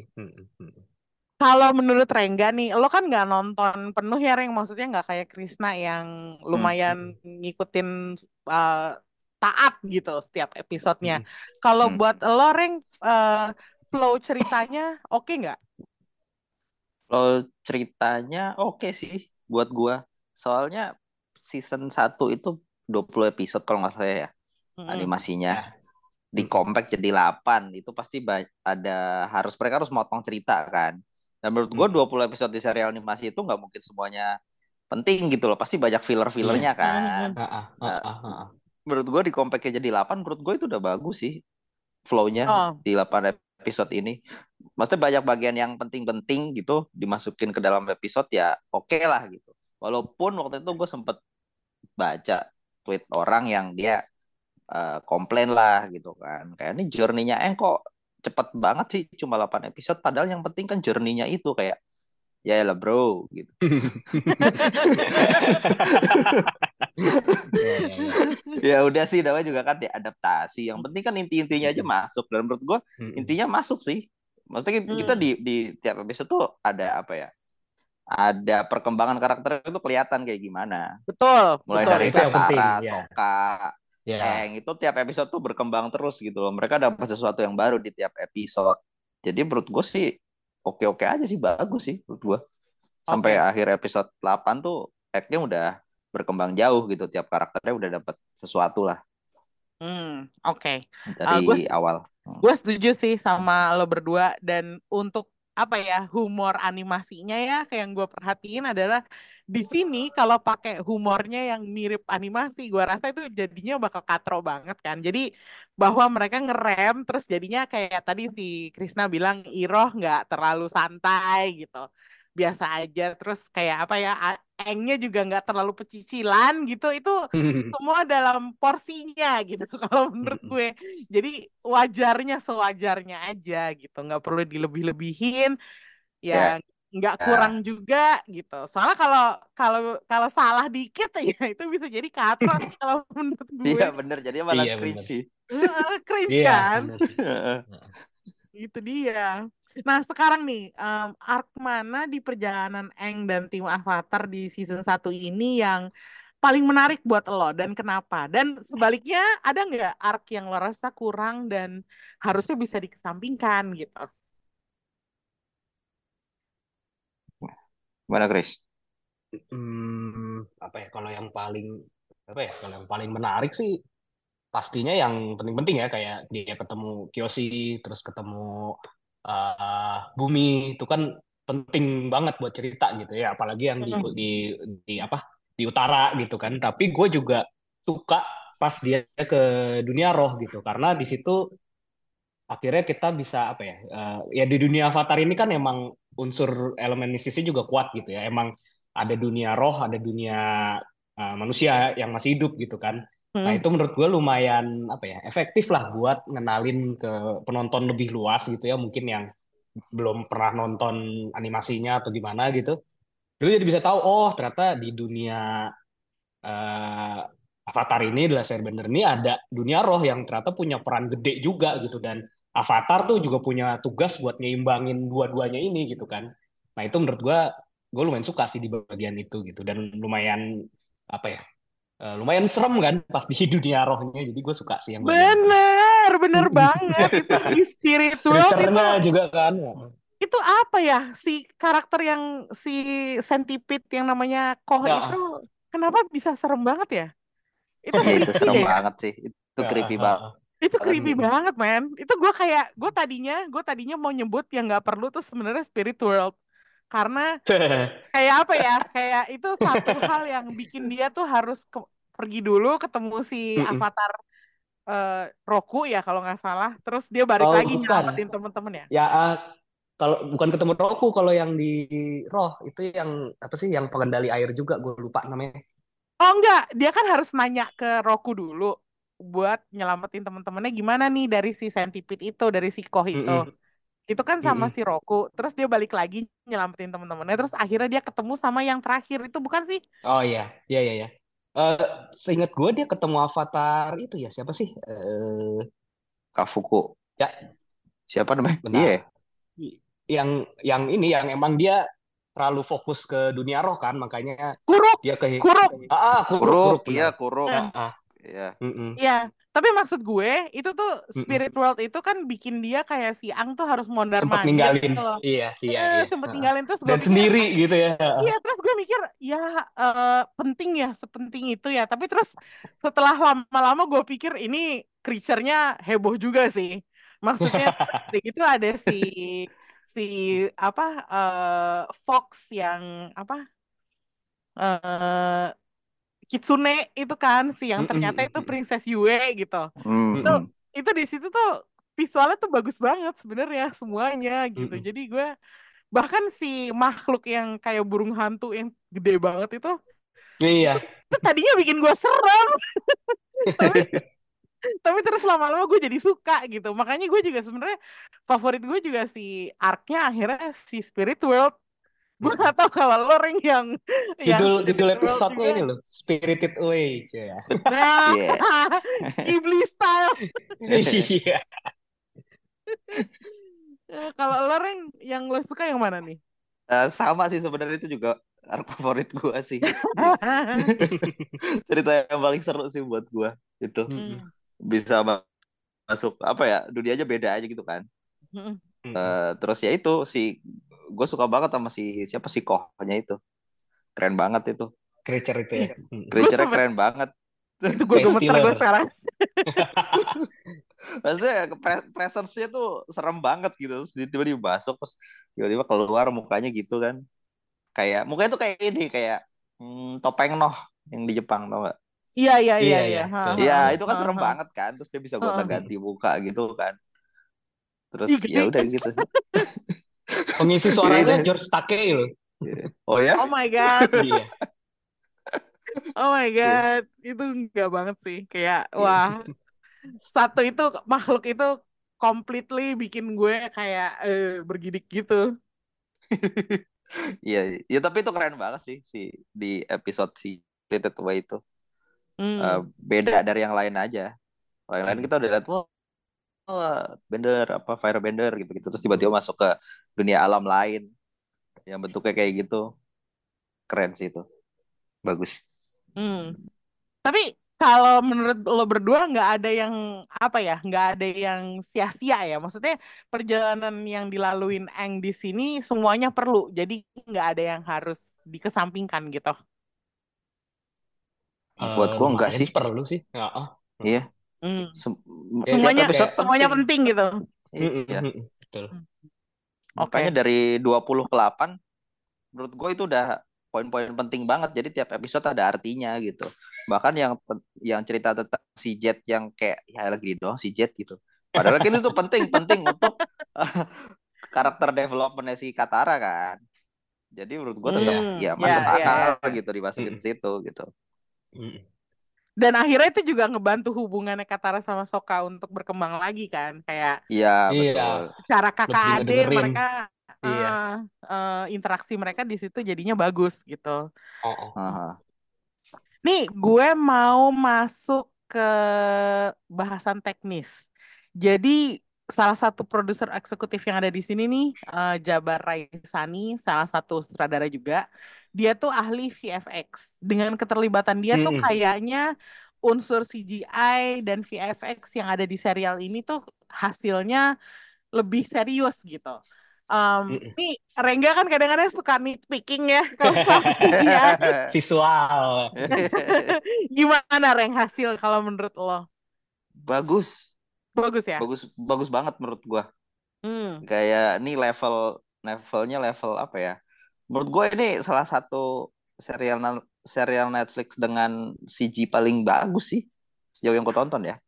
Kalau menurut Rengga nih, lo kan nggak nonton penuh ya, Reng. Maksudnya nggak kayak Krisna yang lumayan Hmm. ngikutin uh, taat gitu setiap episodenya. Hmm. Kalau Hmm. buat lo, Reng, flow ceritanya oke nggak? Kalau ceritanya oke sih buat gua. Soalnya season 1 itu 20 episode kalau nggak salah ya Mm-mm. animasinya. Ya. Di compact jadi 8. Itu pasti mereka harus motong cerita kan. Dan menurut gua 20 episode di serial animasi itu nggak mungkin semuanya penting gitu loh. Pasti banyak Iya. filler-fillernya kan. Mm-mm. Nah, menurut gua di compactnya jadi 8, menurut gua itu udah bagus sih flow-nya Oh, di 8 episode ini. Maksudnya banyak bagian yang penting-penting gitu dimasukin ke dalam episode ya oke lah gitu. Walaupun waktu itu gue sempet baca tweet orang yang dia komplain lah gitu kan. Kayak ini journey-nya kok cepet banget sih cuma 8 episode, padahal yang penting kan journey-nya itu kayak ya lah bro gitu. Ya udah sih, namanya juga kan diadaptasi. Yang penting kan inti-intinya aja masuk. Dan menurut gue intinya masuk sih. Maksudnya kita di tiap episode tuh ada apa ya? Ada perkembangan karakter itu kelihatan kayak gimana. betul, Mulai betul dari itu yang penting Katara, ya. Sokka, Ya. itu tiap episode tuh berkembang terus gitu loh. Mereka dapat sesuatu yang baru di tiap episode. Jadi menurut gue sih oke-oke aja sih, bagus sih menurut gue. Sampai Oke. akhir episode 8 tuh act-nya udah berkembang jauh gitu. Tiap karakternya udah dapat sesuatu lah Oke. Gue dari awal. Gue setuju sih sama lo berdua, dan untuk apa ya, humor animasinya ya, kayak yang gue perhatiin adalah di sini kalau pakai humornya yang mirip animasi, gue rasa itu jadinya bakal katro banget kan. Jadi bahwa mereka ngerem, terus jadinya kayak tadi si Krisna bilang Iroh nggak terlalu santai gitu, biasa aja. Terus kayak apa ya, Engnya juga nggak terlalu pecicilan gitu. Itu semua dalam porsinya gitu kalau menurut gue. Jadi wajarnya sewajarnya aja gitu, nggak perlu dilebih-lebihin, ya Ya, nggak kurang ya, juga gitu. Soalnya kalau kalau kalau salah dikit ya itu bisa jadi katro sih kalau menurut gue. iya bener. Jadi malah Iya cringe benar. sih. Cringe Iya kan? benar. Itu dia. Nah, sekarang nih, arc mana di perjalanan Aang dan tim Avatar di season 1 ini yang paling menarik buat lo dan kenapa? Dan sebaliknya, ada nggak arc yang lo rasa kurang dan harusnya bisa dikesampingkan gitu? Gimana Chris? Apa ya, kalau yang paling apa ya, kalau yang paling menarik sih pastinya yang penting-penting ya, kayak dia ketemu Kyoshi, terus ketemu Bumi, itu kan penting banget buat cerita gitu ya, apalagi yang Mm. di apa, di utara gitu kan. Tapi gue juga suka pas dia ke dunia roh gitu, karena di situ akhirnya kita bisa apa ya, ya di dunia Avatar ini kan emang unsur elemen mistisnya juga kuat gitu ya, emang ada dunia roh, ada dunia manusia yang masih hidup gitu kan. Nah Mm. itu menurut gue lumayan apa ya, efektif lah buat ngenalin ke penonton lebih luas gitu ya, mungkin yang belum pernah nonton animasinya atau gimana gitu. Jadi bisa tahu, oh ternyata di dunia eh, Avatar ini, adalah Airbender ini, ada dunia roh yang ternyata punya peran gede juga gitu, dan Avatar tuh juga punya tugas buat ngeimbangin dua-duanya ini gitu kan. Nah itu menurut gua gue lumayan suka sih di bagian itu gitu, dan lumayan apa ya, lumayan serem kan pas di dunia rohnya, jadi gue suka sih yang bagian itu. Bener banget itu di Spirit World Creature-nya juga kan. itu apa ya si karakter yang si Centipede yang namanya Koh itu Ya, kenapa bisa serem banget ya? Itu Ya itu creepy serem deh ya. banget sih. Itu ya, creepy banget Itu creepy sih. banget, man. Itu gue tadinya mau nyebut yang nggak perlu tuh sebenarnya Spirit World karena kayak apa ya? Kayak itu satu hal yang bikin dia tuh harus pergi dulu ketemu si Mm-mm. Avatar Roku ya kalau nggak salah. Terus dia balik Oh, lagi bukan. nyelamatin temen-temennya. Ya, kalau bukan ketemu Roku, kalau yang di Roh itu yang apa sih, yang pengendali air juga, gue lupa namanya. Oh enggak, dia kan harus nanya ke Roku dulu buat nyelamatin temen-temennya gimana nih dari si Centipede itu, dari si Koh itu. Mm-mm. Itu kan sama Mm-mm. si Roku. Terus dia balik lagi nyelamatin temen-temennya. Terus akhirnya dia ketemu sama yang terakhir itu bukan sih? Oh iya, iya, iya, iya. Eh, Seingat gue dia ketemu Avatar itu ya, siapa sih? Kafuku. Ya, Siapa namanya? bentar. Iya. Yang ini yang emang dia terlalu fokus ke dunia roh kan, makanya Kuruk, dia ke Kuruk. Kuruk, Kuruk, Kuruk iya benar. Kuruk. Ya, Eh, Iya. mm-mm, Iya, tapi maksud gue itu tuh mm-mm. Spirit World itu kan bikin dia kayak si Ang tuh harus Sempet mondar-mandir ninggalin, gitu loh. iya, iya, iya. Sempet Heeh. tinggalin terus gue Dan pikir sendiri gitu ya. iya, terus gue mikir ya penting ya, sepenting itu ya. Tapi terus setelah lama-lama gue pikir ini creature-nya heboh juga sih. Maksudnya itu ada si si apa Fox yang apa eh Kitsune itu kan si yang ternyata Mm-mm, itu Princess Yue gitu. Itu mm-mm, itu di situ tuh visualnya tuh bagus banget sebenarnya semuanya gitu. mm-mm. Jadi gue bahkan si makhluk yang kayak burung hantu yang gede banget itu Iya. itu tadinya bikin gue serem tapi tapi terus lama-lama gue jadi suka gitu makanya gue juga sebenarnya favorit gue juga si arc-nya akhirnya si Spirit World gue Mm-mm. nggak tahu kalau lo Ring yang Judul Spirit judul World episodenya ini juga loh, Spirited Away, cuy ya. nah Iya. Ghibli style. Iya. Kalau lo Ring yang lo suka yang mana nih? Sama sih sebenarnya itu juga arc favorit gua sih. Cerita yang paling seru sih buat gua itu. Mm-mm, Hmm. Bisa masuk apa ya? Dunianya beda aja gitu kan. Hmm. mm-mm. Terus ya itu si gue suka banget sama si siapa sih kohnya itu. Keren banget itu. Creature itu ya. Iya, Mm-mm. gue Creature-nya sempet keren banget. itu gue Face gemeter gue killer. sekarang. Maksudnya presence-nya tuh serem banget gitu. Terus tiba-tiba masuk terus tiba-tiba keluar mukanya gitu kan. Kayak mukanya tuh kayak ini kayak topeng Noh yang di Jepang tau gak? Iya iya iya Iya, iya. iya, Ha, betul, ha, Iya betul. itu kan ha, serem ha. banget kan. Terus dia bisa Heeh. gonta-ganti muka gitu kan. Terus Ih, ya geli. udah gitu. Pengisi Iya suaranya itu. George Takei loh. Oh ya? Oh my God. Iya. Oh my Iya. God. Itu enggak banget sih. Kayak, Iya. wah, satu itu makhluk itu completely bikin gue kayak bergidik gitu. Iya, ya tapi itu keren banget sih si di episode si Spirited Away itu. Hmm. Beda dari yang lain aja. Kalau yang lain Mm. kita udah lihat, wah, bender apa firebender gitu-gitu. Terus tiba-tiba masuk ke dunia alam lain yang bentuknya kayak gitu. Keren sih itu. Bagus. Hmm. Tapi kalau menurut lo berdua nggak ada yang apa ya, nggak ada yang sia-sia ya. Maksudnya perjalanan yang dilaluin Aang di sini semuanya perlu. Jadi nggak ada yang harus dikesampingkan gitu. Buat gua enggak Lumayan sih. sih, perlu sih. Ya, Iya. Hmm. Sem- kayak Tiap Semuanya episode semuanya penting. penting gitu. Iya. betul. Makanya Oke. dari 20 ke 8 menurut gue itu udah poin-poin penting banget. Jadi tiap episode ada artinya gitu. Bahkan yang cerita tentang si Jet yang kayak ya lagi doang si Jet gitu. Padahal kan itu penting untuk karakter development si Katara kan. Jadi menurut gue tetap Iya. ya Ya, masuk ya, ya. akal gitu dimasukin Mm-mm. situ gitu. Mm-mm. Dan akhirnya itu juga ngebantu hubungannya Katara sama Sokka untuk berkembang lagi kan. Kayak Iya Iya, betul. cara kakak lebih adik ngedengerin. mereka Iya. interaksi mereka di situ jadinya bagus gitu. Oh, oh. Aha. Nih, gue mau masuk ke bahasan teknis. Jadi salah satu produser eksekutif yang ada di sini nih, Jabar Raisani, salah satu sutradara juga. Dia tuh ahli VFX. Dengan keterlibatan dia tuh Mm-mm. kayaknya unsur CGI dan VFX yang ada di serial ini tuh hasilnya lebih serius gitu. Mm-mm. Nih Rengga kan kadang-kadang suka nitpicking ya kalau sama dia. Visual. Gimana Reng hasil kalau menurut lo? Bagus, Bagus ya? bagus, bagus banget menurut gua. Hmm. Kayak ini levelnya level apa ya? Menurut gua ini salah satu serial Netflix dengan CG paling bagus sih sejauh yang gua tonton ya.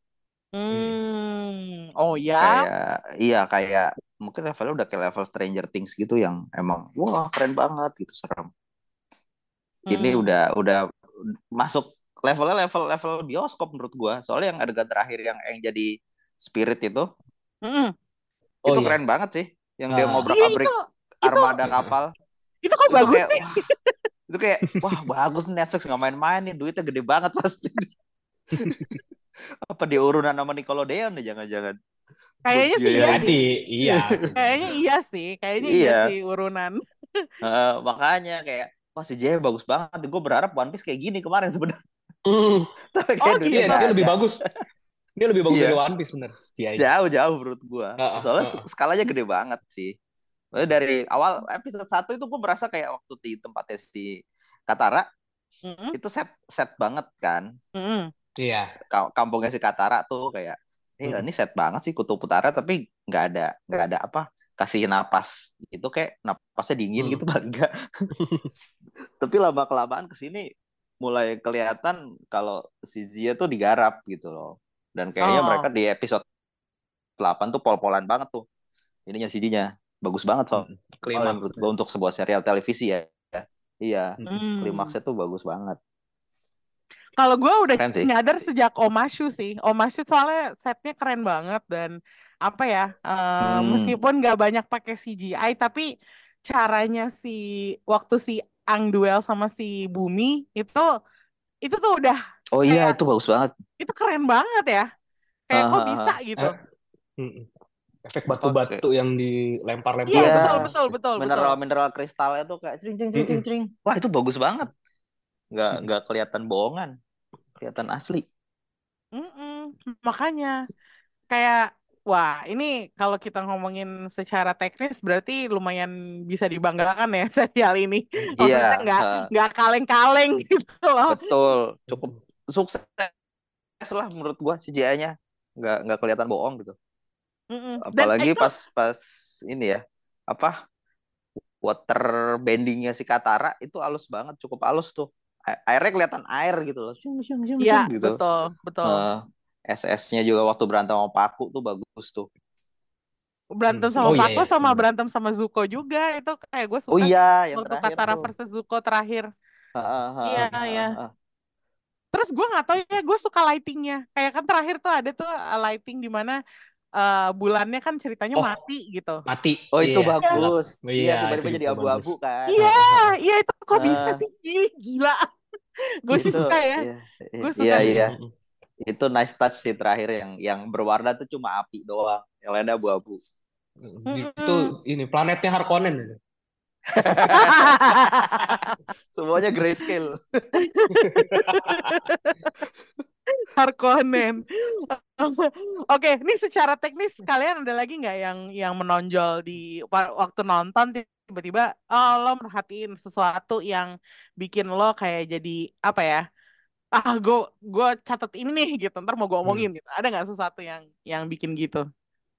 Oh ya. Kayak mungkin levelnya udah kayak level Stranger Things gitu yang emang wah keren banget gitu, serem. Ini Hmm. udah masuk levelnya level bioskop menurut gua. Soalnya yang adegan terakhir yang jadi spirit Mm-mm. Oh itu iya. keren banget sih. Yang dia Ah. Iya ngobrak-abrik itu armada kapal. kok Itu bagus kayak sih? wah, itu kayak wah bagus nih, Netflix nggak main-main nih, duitnya gede banget pasti. Apa dia urunan sama Nickelodeon nih jangan-jangan buat Kayaknya sih biaya iya ini. sih. Jadi, iya sih Kayaknya benar. iya sih. Kayaknya iya Iya, sih urunan. makanya kayak wah si Jay bagus banget. Gue berharap One Piece kayak gini kemarin sebenarnya. Hmm. Tapi Oh kayak duitnya Iya, gitu. nggak dia lebih ada. bagus. Dia lebih bagus dari Iya, One Piece bener, CGI. jauh-jauh menurut gua. Heeh, Soalnya heeh. skalanya gede banget sih. Soalnya dari awal episode 1 itu gue merasa kayak waktu di tempatnya si Katara Mm-mm. itu set set banget kan. Mm-mm. Iya. Kampungnya si Katara tuh kayak Mm-mm. ini set banget sih Kutub Utara, tapi nggak ada apa kasih napas itu, kayak napasnya dingin gitu Mm. paling enggak. Tapi lama kelamaan kesini mulai kelihatan kalau si Zia tuh digarap gitu loh, dan kayaknya mereka Oh. di episode 8 tuh pol-polan banget tuh ininya, CD-nya bagus banget Mm-mm. soalnya menurut Klimaksnya. gua untuk sebuah serial televisi ya. Iya, Mm-mm. Hmm. klimaksnya tuh bagus banget, Kalau gue udah keren sih. nyadar sejak Omashu sih. Omashu soalnya setnya keren banget dan apa ya, Hmm. meskipun nggak banyak pakai CGI, tapi caranya waktu si Ang duel sama si Bumi itu tuh udah Oh iya, kayak itu bagus banget. itu keren banget ya. Kayak kok bisa Hahaha. gitu. Eh, mm-mm. Efek Apa batu-batu kayak yang Iya dilempar-lempar iya, tuh betul bagus betul sih. betul betul. mineral kristalnya tuh kayak cering cering cering cering Mm-mm. cering. Wah, itu bagus banget. nggak Mm-mm. nggak kelihatan bohongan, kelihatan asli. Mm-mm. Makanya kayak wah ini kalau kita ngomongin secara teknis berarti lumayan bisa dibanggakan ya serial ini. Iya, Maksudnya nggak kaleng-kaleng gitu loh. betul, cukup Mm-mm. sukses lah menurut gua CGI-nya, nggak kelihatan bohong gitu. Mm-mm. Dan Apalagi itu pas pas ini ya, apa, water bendingnya si Katara itu halus banget, cukup halus tuh. Airnya kelihatan air gitu loh, syung syung syung ya syung gitu. betul betul. Eh, SS-nya juga waktu berantem sama Paku tuh bagus tuh. Berantem sama Oh iya Paco ya, sama benar. berantem sama Zuko juga itu kayak gue Oh suka iya, sih yang waktu terakhir Katara tuh. versus Zuko terakhir. Iya iya. Hahaha. Terus gue nggak tahu ya gue suka lightingnya. Kayak kan terakhir tuh ada tuh lighting di mana bulannya kan ceritanya Oh, mati gitu. mati. Oh itu Iya, Iya, gelap. bagus. Iya, Iya, itu tiba-tiba jadi juga bagus. abu-abu kan. iya, Heeh, heeh. iya itu kok bisa Eh, sih? Ih, gila. Gue sih itu suka ya. iya, Gue iya, suka sih. iya. Mm-mm. Itu nice touch sih terakhir, yang berwarna tuh cuma api doang. Yang lainnya abu-abu. Itu Mm-mm. ini planetnya Harkonnen itu. Semuanya grayscale. Harkonnen. Oke, ini secara teknis kalian ada lagi nggak yang menonjol di waktu nonton tiba-tiba oh lo merhatiin sesuatu yang bikin lo kayak jadi apa ya? Ah, gue catat ini nih gitu. Ntar mau gue Hmm. omongin gitu. Ada nggak sesuatu yang bikin gitu?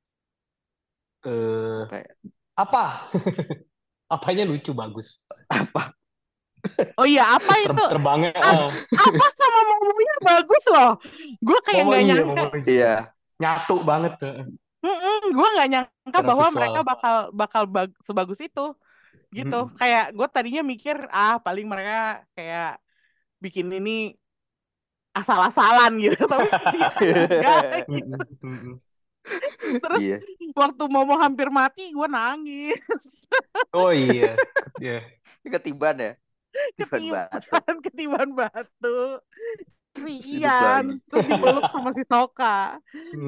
Eh, Apa ya? apa? Apanya lucu bagus. Apa? Oh iya, apa itu? Terbangnya Apa sama momonya bagus loh. Gue kayak Momo nggak iya, nyangka. Momo Iya. nyatu banget tuh Gue nggak nyangka secara bahwa visual. mereka bakal sebagus itu gitu. Mm-mm. Kayak gue tadinya mikir paling mereka kayak bikin ini asal-asalan gitu, tapi ternyata enggak. Mm-mm. Mm-mm. Terus Iya. waktu Momo hampir mati, gue nangis. Oh iya, iya. Ketiban ya. Ketiban batu. Ketiban batu. si Hidup lagi. Ian, terus dipeluk sama si Sokka.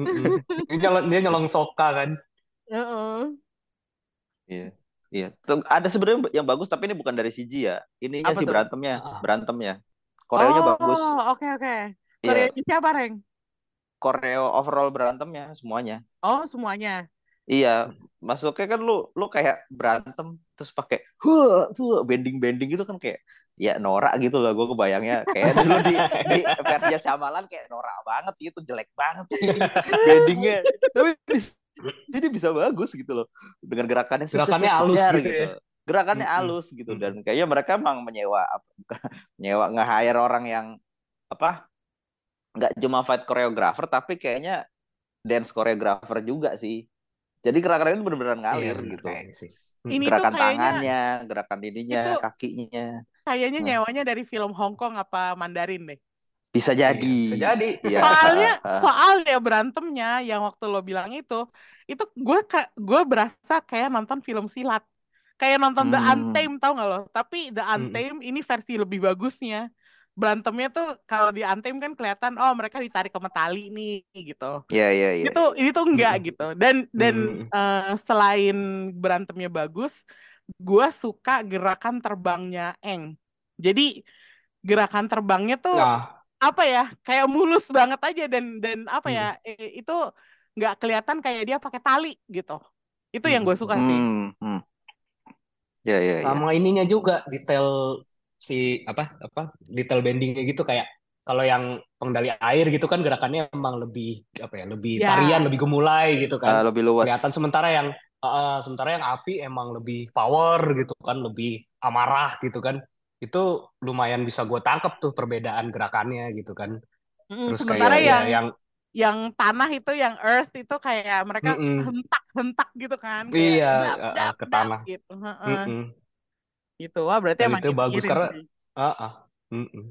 Dia nyolong Sokka kan. Heeh. Iya. Iya. Ada sebenarnya yang bagus tapi ini bukan dari CG ya. Ininya Apa sih tuh? berantemnya. Koreonya bagus. Oh, oke oke. Iya, Koreanya siapa, Reng? koreo overall berantemnya semuanya. Oh, semuanya. Iya, masuknya kan lu kayak berantem terus pakai bending gitu kan kayak ya norak gitu loh. Gue kebayangnya kayak dulu di versi Shyamalan kayak norak banget gitu, jelek banget ini bendingnya. Tapi jadi bisa bagus gitu loh dengan gerakannya Gerakannya halus gitu gitu. ya. Gerakannya Mm-mm. halus gitu dan kayaknya mereka emang menyewa nge-hire orang yang apa nggak cuma fight choreographer tapi kayaknya dance choreographer juga sih. Jadi gerakan itu benar-benar Iya ngalir benar gitu. kayaknya sih. Ini tuh Gerakan kayaknya tangannya, gerakan ininya, itu kakinya. kayaknya Nah, nyewanya dari film Hong Kong apa Mandarin deh. bisa Iya, jadi. bisa jadi. Iya. Soalnya berantemnya yang waktu lo bilang itu gue berasa kayak nonton film silat. Kayak nonton The Hmm. Untamed, tau gak lo? Tapi The Mm-mm. Untamed ini versi lebih bagusnya. Berantemnya tuh kalau di Untamed kan kelihatan oh mereka ditarik ke tali nih gitu. Iya, iya, iya. Ini tuh enggak Mm-mm. gitu. Dan Mm-mm. selain berantemnya bagus, gue suka gerakan terbangnya Eng. Jadi gerakan terbangnya tuh Nah, apa ya kayak mulus banget aja dan apa ya mm-mm. itu nggak kelihatan kayak dia pakai tali gitu. Itu yang gue suka Mm-mm. sih. Hmm. Iya, iya, iya. Sama ininya juga detail si apa detail bendingnya gitu kayak kalau yang pengendali air gitu kan gerakannya emang lebih apa ya lebih tarian Ya. lebih gemulai gitu kan Lebih luas. kelihatan sementara yang api emang lebih power gitu kan lebih amarah gitu kan itu lumayan bisa gue tangkep tuh perbedaan gerakannya gitu kan terus Iya, Sementara kayak iya. ya yang yang tanah itu yang earth itu kayak mereka mm-mm, hentak-hentak gitu kan kayak iya dap dap ke dap tanah gitu. Heeh. mm-mm. Gitu. Wah, berarti Dan emang itu bagus dipikirin karena sih. uh, uh, mm-mm.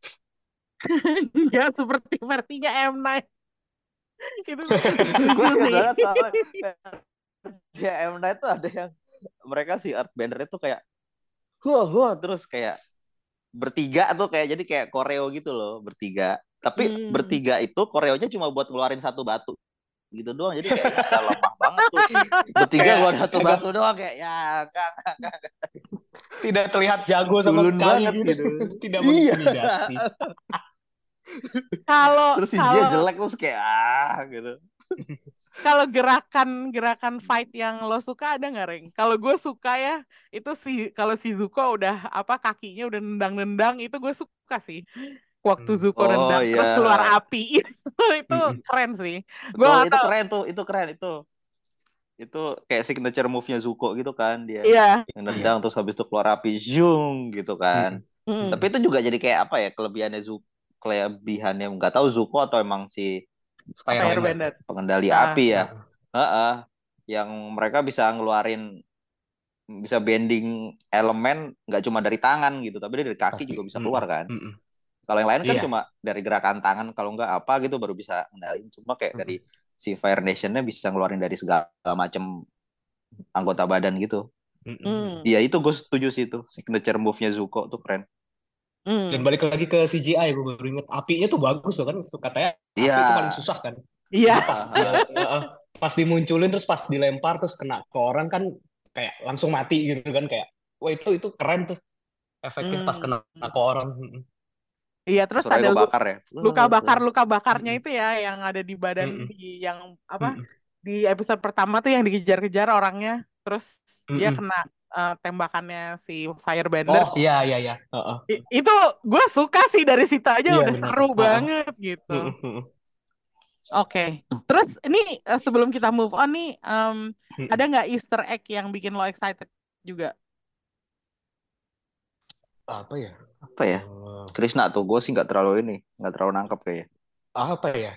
Nggak seperti versinya M. Night. Itu Gue lucu ingat sih. banget soalnya si M. Night tuh ada yang mereka si Earthbender itu kayak terus kayak bertiga tuh kayak jadi kayak koreo gitu loh bertiga. Tapi Hmm. bertiga itu koreonya cuma buat ngeluarin satu batu gitu doang. Jadi kayak ya lemah banget tuh. Bertiga Kayak gua satu agak batu doang kayak ya kan tidak terlihat jago sama culun sekali banget gitu gitu. tidak Iya. mengintimidasi. Kalau Terus si dia kalau jelek terus kayak gitu. Kalau gerakan fight yang lo suka ada nggak, Reng? Kalau gue suka ya, itu kalau si Zuko udah apa kakinya udah nendang-nendang, itu gue suka sih. Waktu Zuko Oh nendang terus keluar iya. api, itu keren sih. Gue Betul, nggak itu tahu. keren tuh, itu keren itu. Itu kayak signature move-nya Zuko gitu kan dia. Iya. Yang Iya. nendang terus habis itu keluar api zoom gitu kan. Tapi Mm. itu juga jadi kayak apa ya kelebihannya Zuko, kelebihannya nggak tahu Zuko atau emang si apa Firebender. Firebender. pengendali Ah. api ya. Heeh. Yang mereka bisa ngeluarin bisa bending elemen nggak cuma dari tangan gitu, tapi dari kaki Kaki. juga bisa keluar kan. Mm-mm. Kalau yang lain kan Iya. cuma dari gerakan tangan kalau nggak apa gitu baru bisa ngendalin. Cuma kayak dari si Fire Nation-nya bisa ngeluarin dari segala macam anggota badan gitu. Mm-mm. Iya itu gue setuju sih itu signature move-nya Zuko tuh keren. Dan balik lagi ke CGI, gue baru inget apinya tuh bagus loh kan. Katanya Iya. api itu paling susah kan. Iya. Jadi pas dimunculin terus pas dilempar terus kena ke orang kan kayak langsung mati gitu kan kayak wah itu keren tuh efeknya pas kena ke orang. Iya, terus Suraya ada kebakar ya. luka bakarnya itu ya yang ada di badan yang apa di episode pertama tuh yang dikejar-kejar orangnya, terus dia kena tembakannya si Firebender. Oh iya iya iya. Itu gue suka sih dari situ aja Iya udah benar. seru banget gitu. Oke. Terus ini sebelum kita move on nih, ada nggak Easter egg yang bikin lo excited juga? Apa ya? Apa ya? Krishna tuh gue sih nggak terlalu nangkep kayaknya. Apa ya?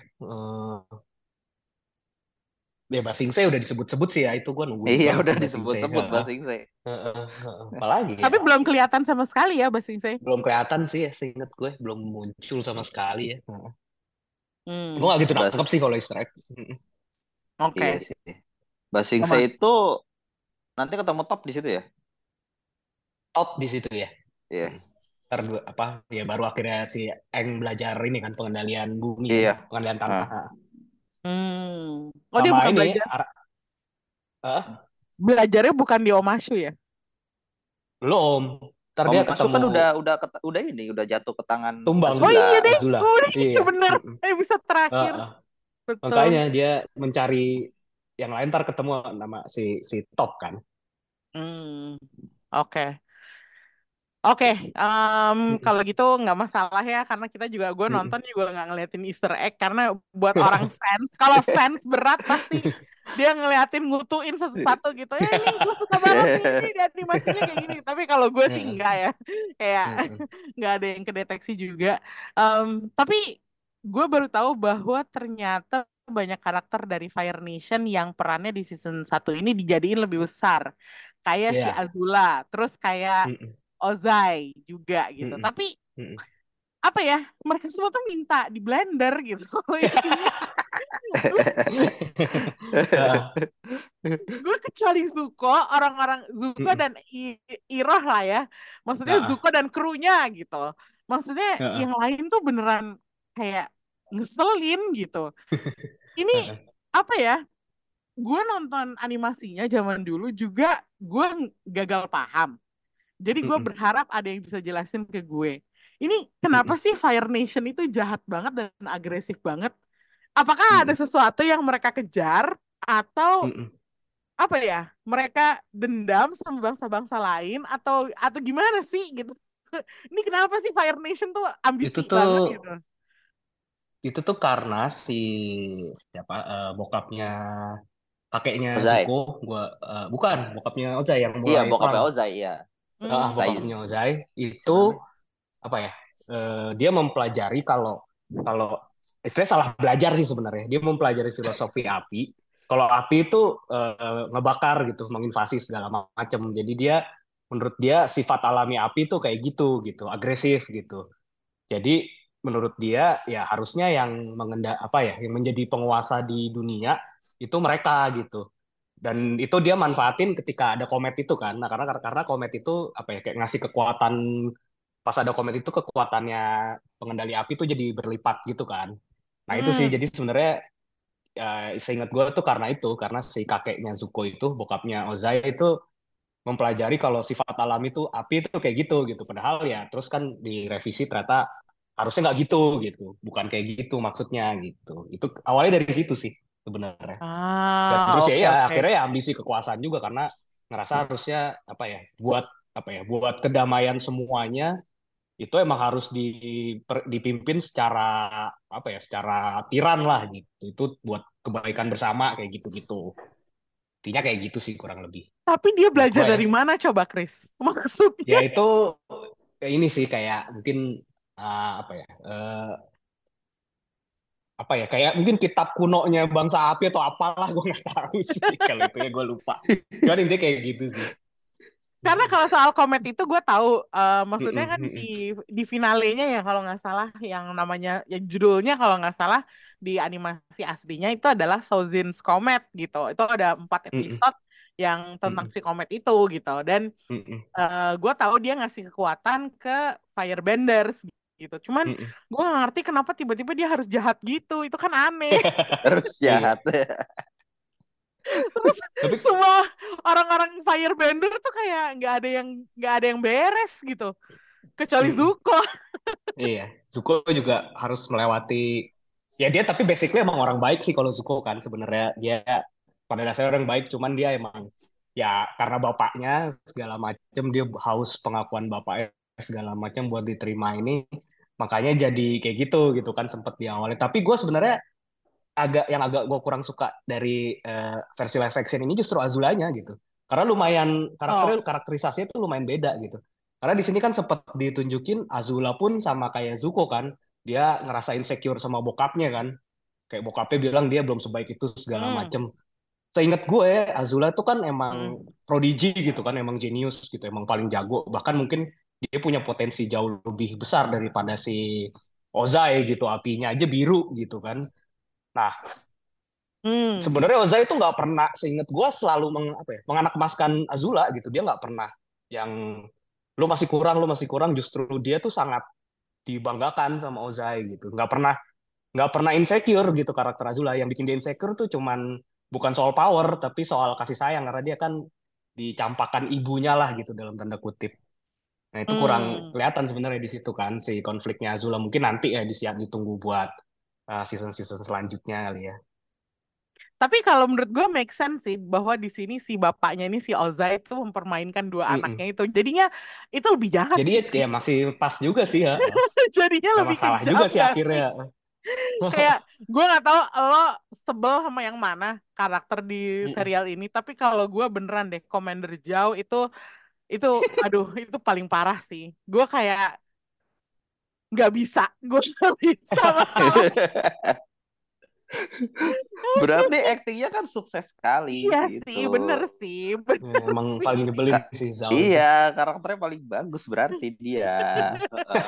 Ya Basingse udah disebut-sebut sih ya itu gue nungguin Iya banget udah sih disebut-sebut Basingse. Apalagi ya? Tapi belum kelihatan sama sekali ya Basingse. Belum kelihatan sih ya seinget gue belum muncul sama sekali ya. Gue gak gitu nangkep sih kalau Easter egg. Oke. Iya sih. Basingse itu nanti ketemu top di situ ya? Top di situ ya. Iya. baru akhirnya si Aang belajar ini kan pengendalian bumi kan, Iya. pengendalian tanah. Oh, dia Sama bukan ini belajarnya bukan di Omashu ya? belum. Ntar Om dia Masuk kan ketemu udah jatuh ke tangan tumbang Oh iya Azula. deh, Azula. iya Iya. bener. Episode terakhir, Heeh. betul. Makanya dia mencari yang lain, ntar ketemu nama si Top kan. Oke. Kalau gitu nggak masalah ya, karena gue nonton juga nggak ngeliatin Easter egg, karena buat orang fans, kalau fans berat pasti dia ngeliatin ngutuin satu-satu gitu. Ya ini gue suka banget nih, ini di animasinya kayak gini. Tapi kalau gue sih enggak ya, kayak nggak ada yang kedeteksi juga. Tapi gue baru tahu bahwa ternyata banyak karakter dari Fire Nation yang perannya di season 1 ini dijadiin lebih besar. Kayak si Iya. Azula, terus kayak Mm-mm. Ozai juga gitu. Mm-mm. Tapi Mm-mm. apa ya? Mereka semua tuh minta di blender gitu. Intinya gue kecuali Zuko, orang-orang Zuko Mm-mm. dan Iroh lah ya. Maksudnya Ah, Zuko dan krunya gitu. Maksudnya ah, yang lain tuh beneran kayak ngeselin gitu. Ini ah, apa ya? Gue nonton animasinya zaman dulu juga gue gagal paham. Jadi gue mm-mm. berharap ada yang bisa jelasin ke gue. Ini kenapa Mm-mm. sih Fire Nation itu jahat banget dan agresif banget? Apakah ada Mm-mm. sesuatu yang mereka kejar atau Mm-mm. apa ya? Mereka dendam sama bangsa-bangsa lain atau gimana sih gitu? Ini kenapa sih Fire Nation tuh Itu ambisi tuh banget gitu? itu tuh karena siapa bokapnya kakeknya Ozai. Zuko, bukan bokapnya Ozai yang Iya, mulai perang. bokapnya Ozai ya. Bokapnya Saiz. Ozai itu apa ya? Dia mempelajari kalau kalau istilahnya salah belajar sih sebenarnya. Dia mempelajari filosofi api. Kalau api itu ngebakar gitu, menginvasi segala macam. Jadi menurut dia sifat alami api itu kayak gitu, agresif gitu. Jadi menurut dia ya harusnya yang menjadi penguasa di dunia itu mereka gitu. Dan itu dia manfaatin ketika ada komet itu kan. Nah, karena komet itu apa ya kayak ngasih kekuatan, pas ada komet itu kekuatannya pengendali api itu jadi berlipat gitu kan. Nah, itu sih Hmm. jadi sebenarnya seingat gue tuh karena si kakeknya Zuko itu bokapnya Ozai itu mempelajari kalau sifat alam itu api itu kayak gitu padahal ya terus kan direvisi ternyata harusnya nggak gitu bukan kayak gitu maksudnya gitu. Itu awalnya dari situ sih sebenarnya. Dan terus Oke, ya oke. akhirnya ya ambisi kekuasaan juga karena ngerasa harusnya buat kedamaian semuanya itu emang harus dipimpin secara tiran lah gitu. Itu buat kebaikan bersama kayak gitu-gitu. Intinya kayak gitu sih kurang lebih. Tapi dia Menurut belajar gua ya. dari mana coba, Chris? Ya Maksudnya? itu ini sih kayak mungkin apa ya? Apa ya kayak mungkin kitab kunonya bangsa api atau apalah gue nggak tahu sih kalau itu ya gue lupa. Cuman intinya kayak gitu sih. Karena kalau soal komet itu gue tahu, maksudnya Mm-mm, kan mm-mm, di finalenya ya kalau nggak salah yang namanya ya judulnya kalau nggak salah di animasi aslinya itu adalah Sozin's Comet gitu. Itu ada 4 mm-mm, episode yang tentang mm-mm, si komet itu gitu. Dan mm-mm, gue tahu dia ngasih kekuatan ke Firebenders gitu. Cuman mm-mm. gue nggak ngerti kenapa tiba-tiba dia harus jahat gitu. Itu kan aneh. Terus Iya. jahat. Terus Tapi semua orang-orang Firebender tuh kayak nggak ada yang beres gitu. Kecuali mm-mm, Zuko. iya, Zuko juga harus melewati ya dia tapi basically emang orang baik sih kalau Zuko kan sebenarnya dia pada dasarnya orang baik cuman dia emang ya karena bapaknya segala macam dia haus pengakuan bapaknya segala macam buat diterima ini makanya jadi kayak gitu kan sempet di awalnya tapi gue sebenarnya agak gue kurang suka dari versi live action ini justru Azulanya gitu karena lumayan Oh, karakterisasinya tuh lumayan beda gitu karena di sini kan sempat ditunjukin Azula pun sama kayak Zuko kan dia ngerasa insecure sama bokapnya kan kayak bokapnya bilang dia belum sebaik itu segala hmm, macem. Seingat gue Azula tuh kan hmm, emang prodigy gitu kan emang jenius gitu emang paling jago bahkan mungkin dia punya potensi jauh lebih besar daripada si Ozai gitu apinya aja biru gitu kan. Nah, hmm. sebenarnya Ozai itu nggak pernah, seingat gue selalu menganak emaskan Azula gitu. Dia nggak pernah yang lu masih kurang, justru dia tuh sangat dibanggakan sama Ozai gitu. Nggak pernah insecure gitu karakter Azula. Yang bikin dia insecure tuh cuman bukan soal power, tapi soal kasih sayang karena dia kan dicampakkan ibunya lah gitu dalam tanda kutip. Nah, itu kurang Hmm. kelihatan sebenarnya di situ kan si konfliknya Azula. Mungkin nanti ya disiap ditunggu buat season-season selanjutnya kali ya. Tapi kalau menurut gue make sense sih bahwa di sini si bapaknya ini si Ozai itu mempermainkan dua Mm-mm. anaknya itu. Jadinya itu lebih jahat Jadi sih, ya Chris. masih pas juga sih ya. Jadinya Nggak lebih masalah juga kejam sih gak sih? akhirnya. Kayak gue nggak tahu lo sebel sama yang mana karakter di Mm-mm. serial ini. Tapi kalau gue beneran deh Commander Zhao itu aduh itu paling parah sih. Gue kayak nggak bisa, gue nggak bisa masalah. Berarti aktingnya kan sukses sekali Iya gitu. sih, bener sih, Ya, bener emang sih. paling nyebelin sih Zhao itu. Iya, karakternya paling bagus berarti dia. Heeh.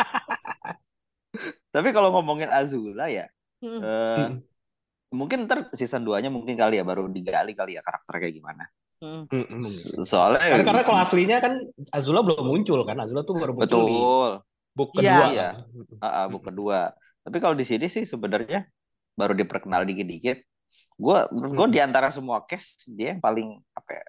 Tapi kalau ngomongin Azula ya, Hmm, eh, Mm-mm. mungkin ntar season 2-nya mungkin kali ya baru digali kali ya karakternya kayak gimana. hmm, Mm-mm, mungkin. Soalnya Karena kalau aslinya kan Azula belum muncul kan. Azula tuh baru muncul di betul. book kedua iya. Iya, kan. book Mm-mm. kedua. Tapi kalau di sini sih sebenarnya baru diperkenal dikit-dikit. Menurut gue di Mm-mm. antara semua case dia yang paling apa ya,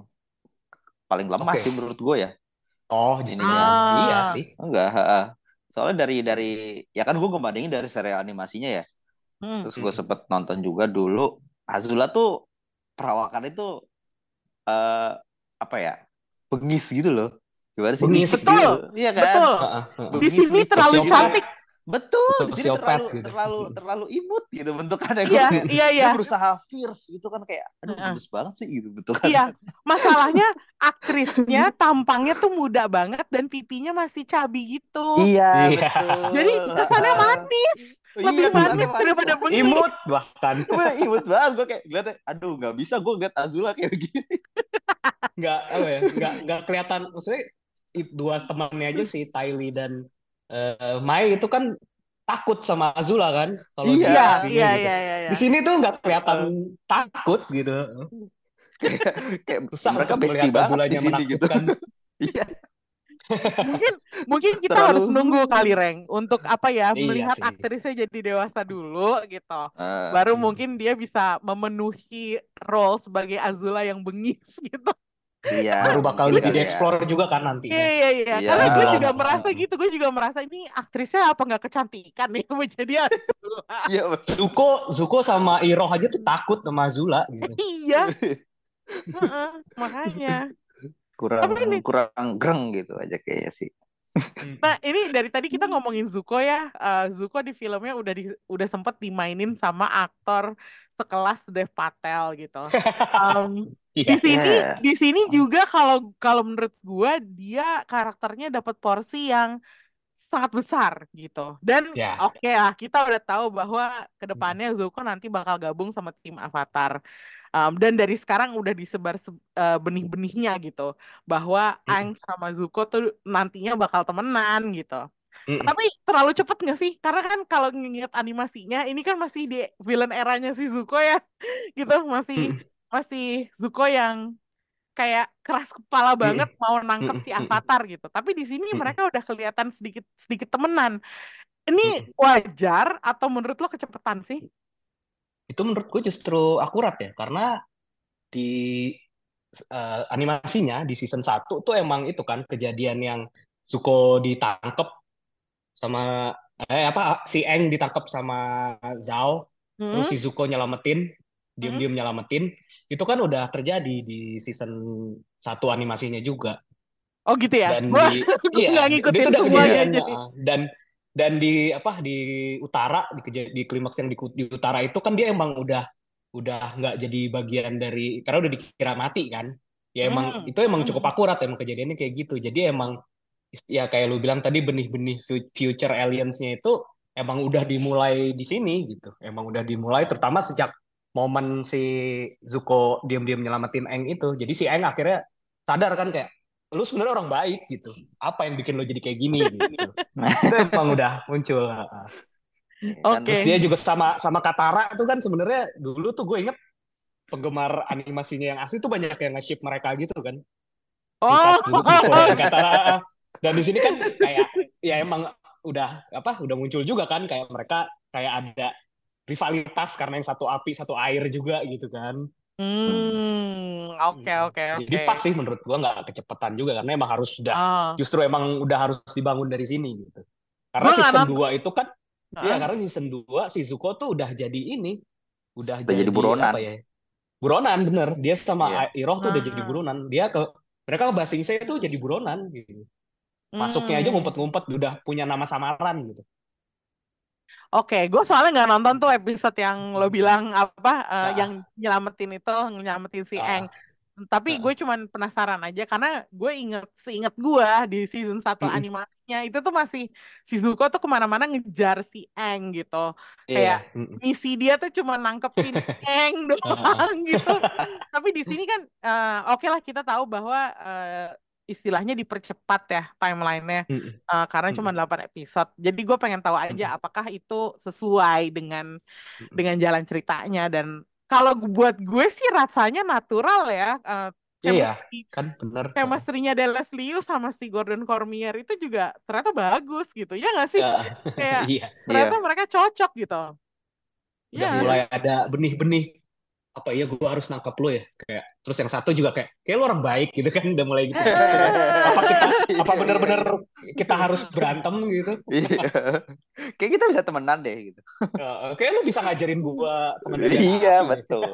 paling lemah Oke. sih menurut gue ya Oh, di sini ininya. ya. Iya Ah, sih. Enggak, soalnya dari ya kan gue ngebandingin dari serial animasinya ya. hmm, Terus gue Mm-mm. sempet nonton juga dulu Azula tuh perawakan itu eh apa ya? Bengis gitu loh. Gimana sih Bengis licik betul, gitu. Iya kan? betul. Heeh, heeh. Di Bengis sini licik terlalu gitu. Sosiopat, cantik. Betul, di sini sosiopat terlalu gitu. terlalu terlalu imut gitu bentukannya gue Iya, kayak iya, iya. dia berusaha fierce gitu kan kayak aduh Heeh. gemes banget sih gitu Iya, bentukannya. masalahnya aktrisnya tampangnya tuh muda banget dan pipinya masih cabi gitu. Iya, Iya. Jadi betul. kesannya manis, Iya, lebih kesannya manis manis daripada lah. bengis. Imut bahkan. Cuma imut banget gue kayak ngeliatnya, aduh nggak bisa gue ngeliat Azula kayak begini. Nggak apa ya, nggak kelihatan. Maksudnya dua temannya aja si Tylee dan Mai itu kan takut sama Azula kan kalau di Iya, Iya, sini iya, gitu. iya, iya, iya. Di sini tuh nggak kelihatan Heeh. takut gitu. kayak kayak Susah mereka untuk bestie melihat banget di Azulanya sini gitu. menakutkan. Iya, Mungkin mungkin kita harus terlalu. nunggu kali Reng untuk apa ya Iya melihat sih. aktrisnya jadi dewasa dulu gitu. Eh, Baru Hmm. mungkin dia bisa memenuhi role sebagai Azula yang bengis gitu. iya, Baru bakal mungkin Gue kali juga ya. dieksplor juga kan iya nantinya iya iya Iya. karena di gue juga Belong. merasa gitu. Gue juga merasa ini aktrisnya apa nggak kecantikan nih mau jadi Azula. Iya, Zuko sama Iroh aja tuh takut sama Azula gitu. Iya, heeh, makanya. kurang Tapi ini kurang greng gitu aja kayaknya sih. Nah, ini dari tadi kita ngomongin Zuko ya. Zuko di filmnya udah sempet dimainin sama aktor sekelas Dev Patel gitu. Di Iya. sini Ya, di sini juga kalau kalau menurut gua dia karakternya dapat porsi yang sangat besar gitu. Dan Ya. oke lah, kita udah tahu bahwa kedepannya Zuko nanti bakal gabung sama tim Avatar. Dan dari sekarang udah disebar benih-benihnya gitu, bahwa Aang sama Zuko tuh nantinya bakal temenan gitu. Mm-mm. Tapi terlalu cepet nggak sih? Karena kan kalau nginget animasinya, ini kan masih di villain eranya si Zuko ya, gitu masih Mm-mm. masih Zuko yang kayak keras kepala banget Mm-mm. mau nangkep Mm-mm. si Mm-mm. Avatar gitu. Tapi di sini Mm-mm. mereka udah kelihatan sedikit sedikit temenan. Ini Mm-mm. wajar atau menurut lo kecepatan sih? Itu menurut gue justru akurat ya, karena di animasinya di season 1 tuh emang itu kan kejadian yang Zuko ditangkep sama apa si Aang ditangkap sama Zhao, terus Hmm? si Zuko nyelamatin, Hmm? diem-diem nyelamatin, itu kan udah terjadi di season 1 animasinya juga. Oh gitu ya? Dan Gua di gua nggak iya, dia ngikutin tuh udah semuanya kejadian jadi. dan di apa di utara di klimaks yang di utara itu kan dia emang udah nggak jadi bagian dari karena udah dikira mati kan. Ya emang Hmm. itu emang cukup akurat emang kejadiannya kayak gitu. Jadi emang ya kayak lu bilang tadi benih-benih future aliens-nya itu emang udah dimulai di sini gitu. Emang udah dimulai terutama sejak momen si Zuko diam-diam nyelamatin Aang itu. Jadi si Aang akhirnya sadar kan kayak lu sebenarnya orang baik gitu. Apa yang bikin lu jadi kayak gini gitu. Itu emang udah muncul. kan Terus dia Oke. juga sama sama Katara itu kan sebenarnya dulu tuh gue inget penggemar animasinya yang asli tuh banyak yang nge-ship mereka gitu kan. Oh. Korea kata. Dan di sini kan kayak ya emang udah muncul juga kan kayak mereka kayak ada rivalitas karena yang satu api satu air juga gitu kan. Oke, oke, Jadi oke. pas sih menurut gua nggak kecepatan juga karena emang harus Oh, justru emang udah harus dibangun dari sini gitu. Karena gue nggak season nonton. 2 itu kan iya Hah? karena season 2 si Zuko tuh udah jadi udah Udah jadi jadi buronan. apa ya? Buronan bener. Dia sama Iya. Iroh tuh udah jadi Ah. buronan. Mereka ke Ba Sing Se tuh jadi buronan gitu. Masuknya aja Hmm. ngumpet-ngumpet udah punya nama samaran gitu. Oke, gue soalnya nggak nonton tuh episode yang lo bilang apa, yang nyelamatin si Eng. Ah, Tapi gue ah, cuman penasaran aja karena gue seinget gue di season 1 mm-mm. animasinya itu tuh masih si Zuko tuh kemana-mana ngejar si Eng gitu. Iya. Kayak misi dia tuh cuma nangkepin Eng Ah, doang gitu. Tapi di sini kan oke lah kita tahu bahwa istilahnya dipercepat ya timelinenya. mm-mm. Karena cuma Mm-mm. 8 episode. Jadi gue pengen tahu aja Mm-mm. apakah itu sesuai Mm-mm. dengan jalan ceritanya. Dan kalau buat gue sih rasanya natural ya. Iya, Chemistry kan bener. chemistry-nya Dallas Liu sama si Gordon Cormier itu juga ternyata bagus gitu. Ya nggak sih? Ah, Kayak iya, ternyata Iya. mereka cocok gitu. udah Ya. mulai ada benih-benih apa ya gue harus nangkep lo ya kayak terus yang satu juga kayak lo orang baik gitu kan udah mulai gitu apa Iya, bener-bener iya. kita harus berantem gitu. Iya. Kayak kita bisa temenan deh gitu. Kayak lo bisa ngajarin gue teman dari Iya, api betul.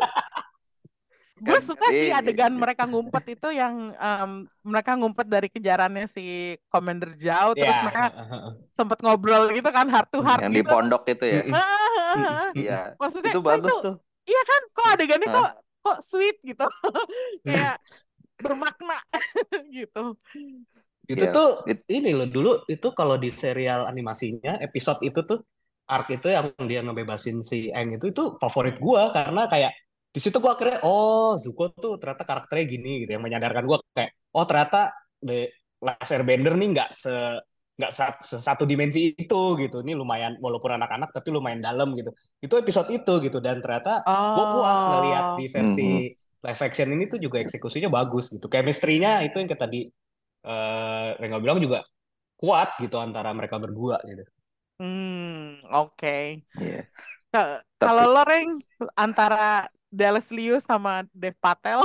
Gue Kan suka sih adegan mereka ngumpet itu yang mereka ngumpet dari kejarannya si Commander Zhao, terus ya. mereka sempet ngobrol gitu kan, heart to heart yang di gitu. pondok itu ya. Iya. Maksudnya Itu kok itu bagus tuh. iya kan, kok adegannya Hah? kok sweet gitu. Kayak bermakna gitu. Itu Iya. tuh ini loh dulu itu kalau di serial animasinya episode itu tuh arc itu yang dia ngebebasin si Aang itu favorit gua karena kayak di situ gua akhirnya Zuko tuh ternyata karakternya gini gitu yang menyadarkan gua kayak ternyata The Last Airbender nih nggak satu dimensi itu gitu. Ini lumayan walaupun anak-anak tapi lumayan dalam gitu. Itu episode itu gitu dan ternyata gua puas ngelihat di Oh. versi live action ini tuh juga eksekusinya bagus gitu. Chemistry-nya itu yang kayak tadi Rengga bilang juga kuat gitu antara mereka berdua gitu. Oke. Iya. Kalau Tapi lo Reng antara Dallas Liu sama Dev Patel,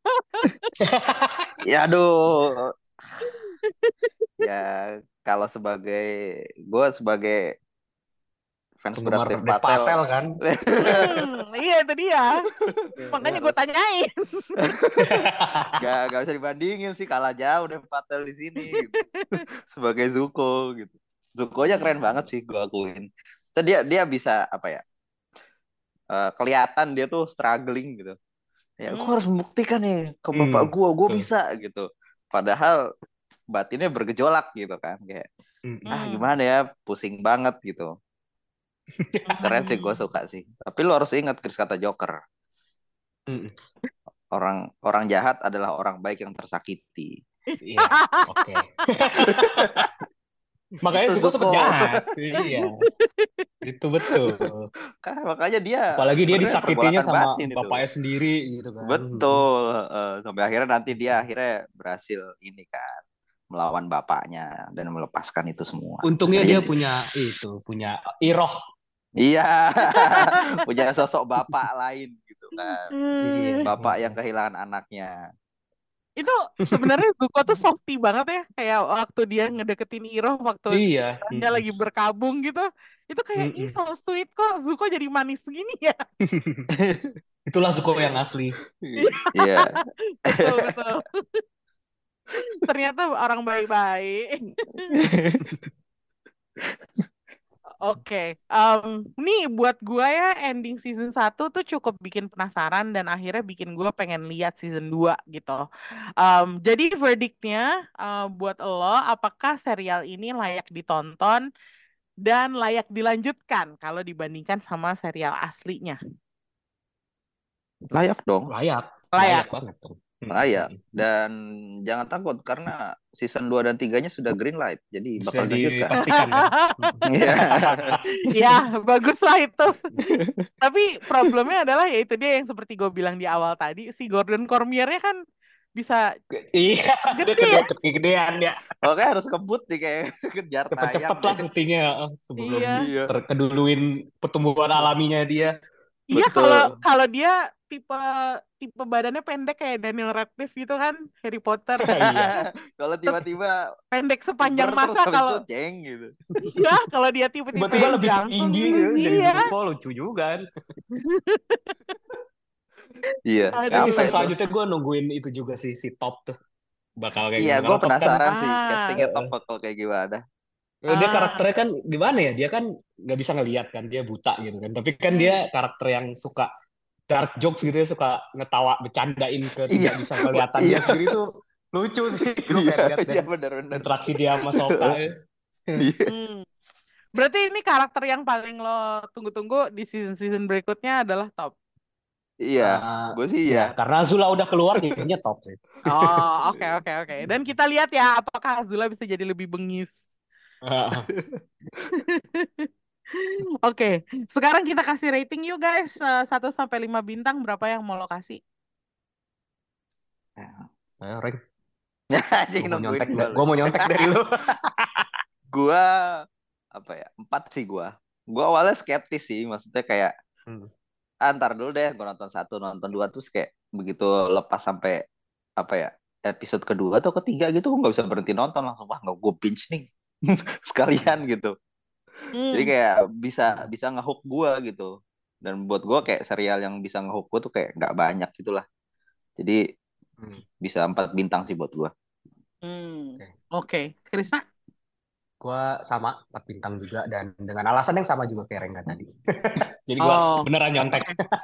ya aduh, ya kalau gue sebagai fans berat Penggemar Dev Dev Patel, Patel kan. iya itu dia. Makanya gue tanyain. gak bisa dibandingin sih, kalah jauh Dev Patel di sini gitu. Sebagai Zuko gitu. Zuko-nya keren banget sih, gue akuin. So, dia bisa apa ya? Kelihatan dia tuh struggling gitu. Ya, gue harus membuktikan nih ke bapak gue bisa gitu. Padahal batinnya bergejolak gitu kan, kayak gimana ya, pusing banget gitu. Keren sih, gue suka sih. Tapi lo harus ingat Chris kata Joker. Orang jahat adalah orang baik yang tersakiti. Iya, oke. Makanya Itu Zuko Zuko. sempet jahat. Iya. Itu betul. Kan makanya dia Apalagi dia sebenarnya disakitinya pergolakan sama batin itu. bapaknya sendiri gitu kan. Betul. Sampai akhirnya nanti dia berhasil ini kan, melawan bapaknya dan melepaskan itu semua. Untungnya dia Jadi, punya Iroh. iya, punya sosok bapak lain gitu kan. Iya. Bapak yang kehilangan anaknya. Itu sebenarnya Zuko tuh softy banget ya, kayak waktu dia ngedeketin Iroh waktu Iya. dia lagi berkabung gitu. Itu kayak ih so sweet, kok Zuko jadi manis gini ya. Itulah Zuko yang asli. Iya. Betul. Ternyata orang baik-baik. Oke, nih buat gua ya ending season 1 tuh cukup bikin penasaran dan akhirnya bikin gua pengen lihat season 2 gitu. Jadi verdictnya buat lo, apakah serial ini layak ditonton dan layak dilanjutkan kalau dibandingkan sama serial aslinya? Layak dong. Layak banget tuh. Layak. Dan jangan takut karena season 2 dan 3-nya sudah green light. Jadi Bisa bakal dilanjutkan. dipastikan kan? Ya, bagus lah itu. Tapi problemnya adalah ya itu dia yang seperti gue bilang di awal tadi, si Gordon Cormier-nya kan bisa Iya, dia gede ya. kegedean ya. Oke harus kebut nih kayak kejar Cepet-cepet tayang lah deh. syutingnya sebelum Iya. Iya, terkeduluin pertumbuhan alaminya dia. Iya, kalau betul. kalau dia tipe tipe badannya pendek kayak Daniel Radcliffe gitu kan, Harry Potter. Iya. Kalau tiba-tiba Pendek puber sepanjang terus masa habis itu kalau ceng gitu. iya, kalau dia tipe-tipe Tiba-tiba yang lebih jangkung tinggi gitu. gitu, jadi Iya. Dumbledore lucu juga kan. Iya, Tapi Aduh. season capek tuh. selanjutnya gue nungguin itu juga sih, si Top tuh. Bakal kayak Iya, gimana. gue Karena Top kan penasaran sih Ah, castingnya Top eh, bakal kayak gimana. dia ah, karakternya kan gimana ya? Dia kan nggak bisa ngelihat kan, dia buta gitu kan. Tapi kan dia hmm. karakter yang suka dark jokes gitu ya, suka ngetawa, bercandain ke Iya, tidak bisa kelihatan iya, dia sendiri tuh lucu sih. Gue iya, pengen lihat iya dan benar-benar. interaksi dia sama Sokka ya. Iya, Hmm. Berarti ini karakter yang paling lo tunggu-tunggu di season-season berikutnya adalah Top. iya, Eh, gue sih ya ya. karena Azula udah keluar jadinya Top sih. Oh, oke oke oke. Dan kita lihat ya apakah Azula bisa jadi lebih bengis. Oke, sekarang kita kasih rating yuk guys. 1 sampai 5 bintang berapa yang mau lo kasih? Saya rank. Anjing Gue mau nungguin nyontek, gue gue loh. mau nyontek dari lu. Gue apa ya? 4 sih gue. Gue awalnya skeptis sih, maksudnya kayak Hmm. ntar dulu deh, gue nonton 1, nonton 2 terus kayak begitu lepas sampai apa ya episode kedua atau ketiga gitu, gue nggak bisa berhenti nonton langsung wah nggak gue binge nih sekalian gitu. Jadi Hmm. kayak bisa bisa ngehook gue gitu. Dan buat gue kayak serial yang bisa ngehook gue tuh kayak nggak banyak gitulah. Jadi Hmm. bisa 4 bintang sih buat gue. Hmm. Oke. Oke, Krisna? Gue sama 4 bintang juga dan dengan alasan yang sama juga kayak Rengga tadi. Jadi gue Oh, beneran nyontek.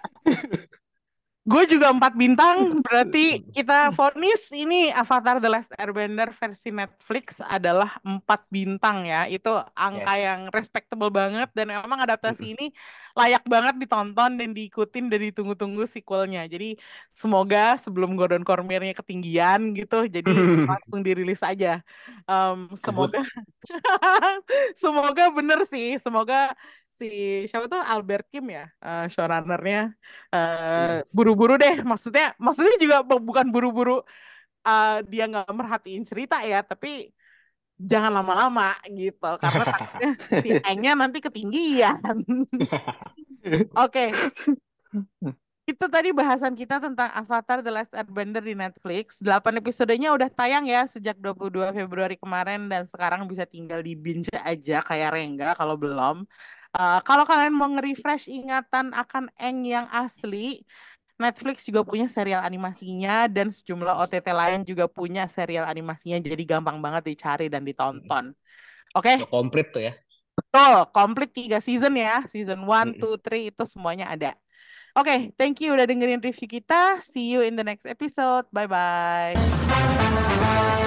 gue juga 4 bintang, berarti Hmm. kita vonis ini Avatar The Last Airbender versi Netflix adalah 4 bintang ya. Itu angka Yes. yang respectable banget dan memang adaptasi Mm-mm. ini layak banget ditonton dan diikutin dan ditunggu-tunggu sequelnya. Jadi semoga sebelum Gordon Cormiernya ketinggian gitu, jadi langsung dirilis aja. Kebut. Semoga semoga bener sih, semoga si siapa tuh Albert Kim ya, showrunnernya Mm. buru-buru deh, maksudnya juga bukan buru-buru dia nggak merhatiin cerita ya, tapi jangan lama-lama gitu karena takutnya si Engnya nanti ketinggian. Oke, itu tadi bahasan kita tentang Avatar The Last Airbender di Netflix. 8 episodenya udah tayang ya sejak 22 Februari kemarin dan sekarang bisa tinggal di binge aja kayak Rengga kalau belum. Kalau kalian mau nge-refresh ingatan akan Eng yang asli, Netflix juga punya serial animasinya dan sejumlah OTT lain juga punya serial animasinya, jadi gampang banget dicari dan ditonton. Udah Oke, komplit tuh ya. tuh komplit 3 season ya, season 1, Mm-mm. 2, 3 itu semuanya ada. Oke, thank you udah dengerin review kita. See you in the next episode. Bye-bye.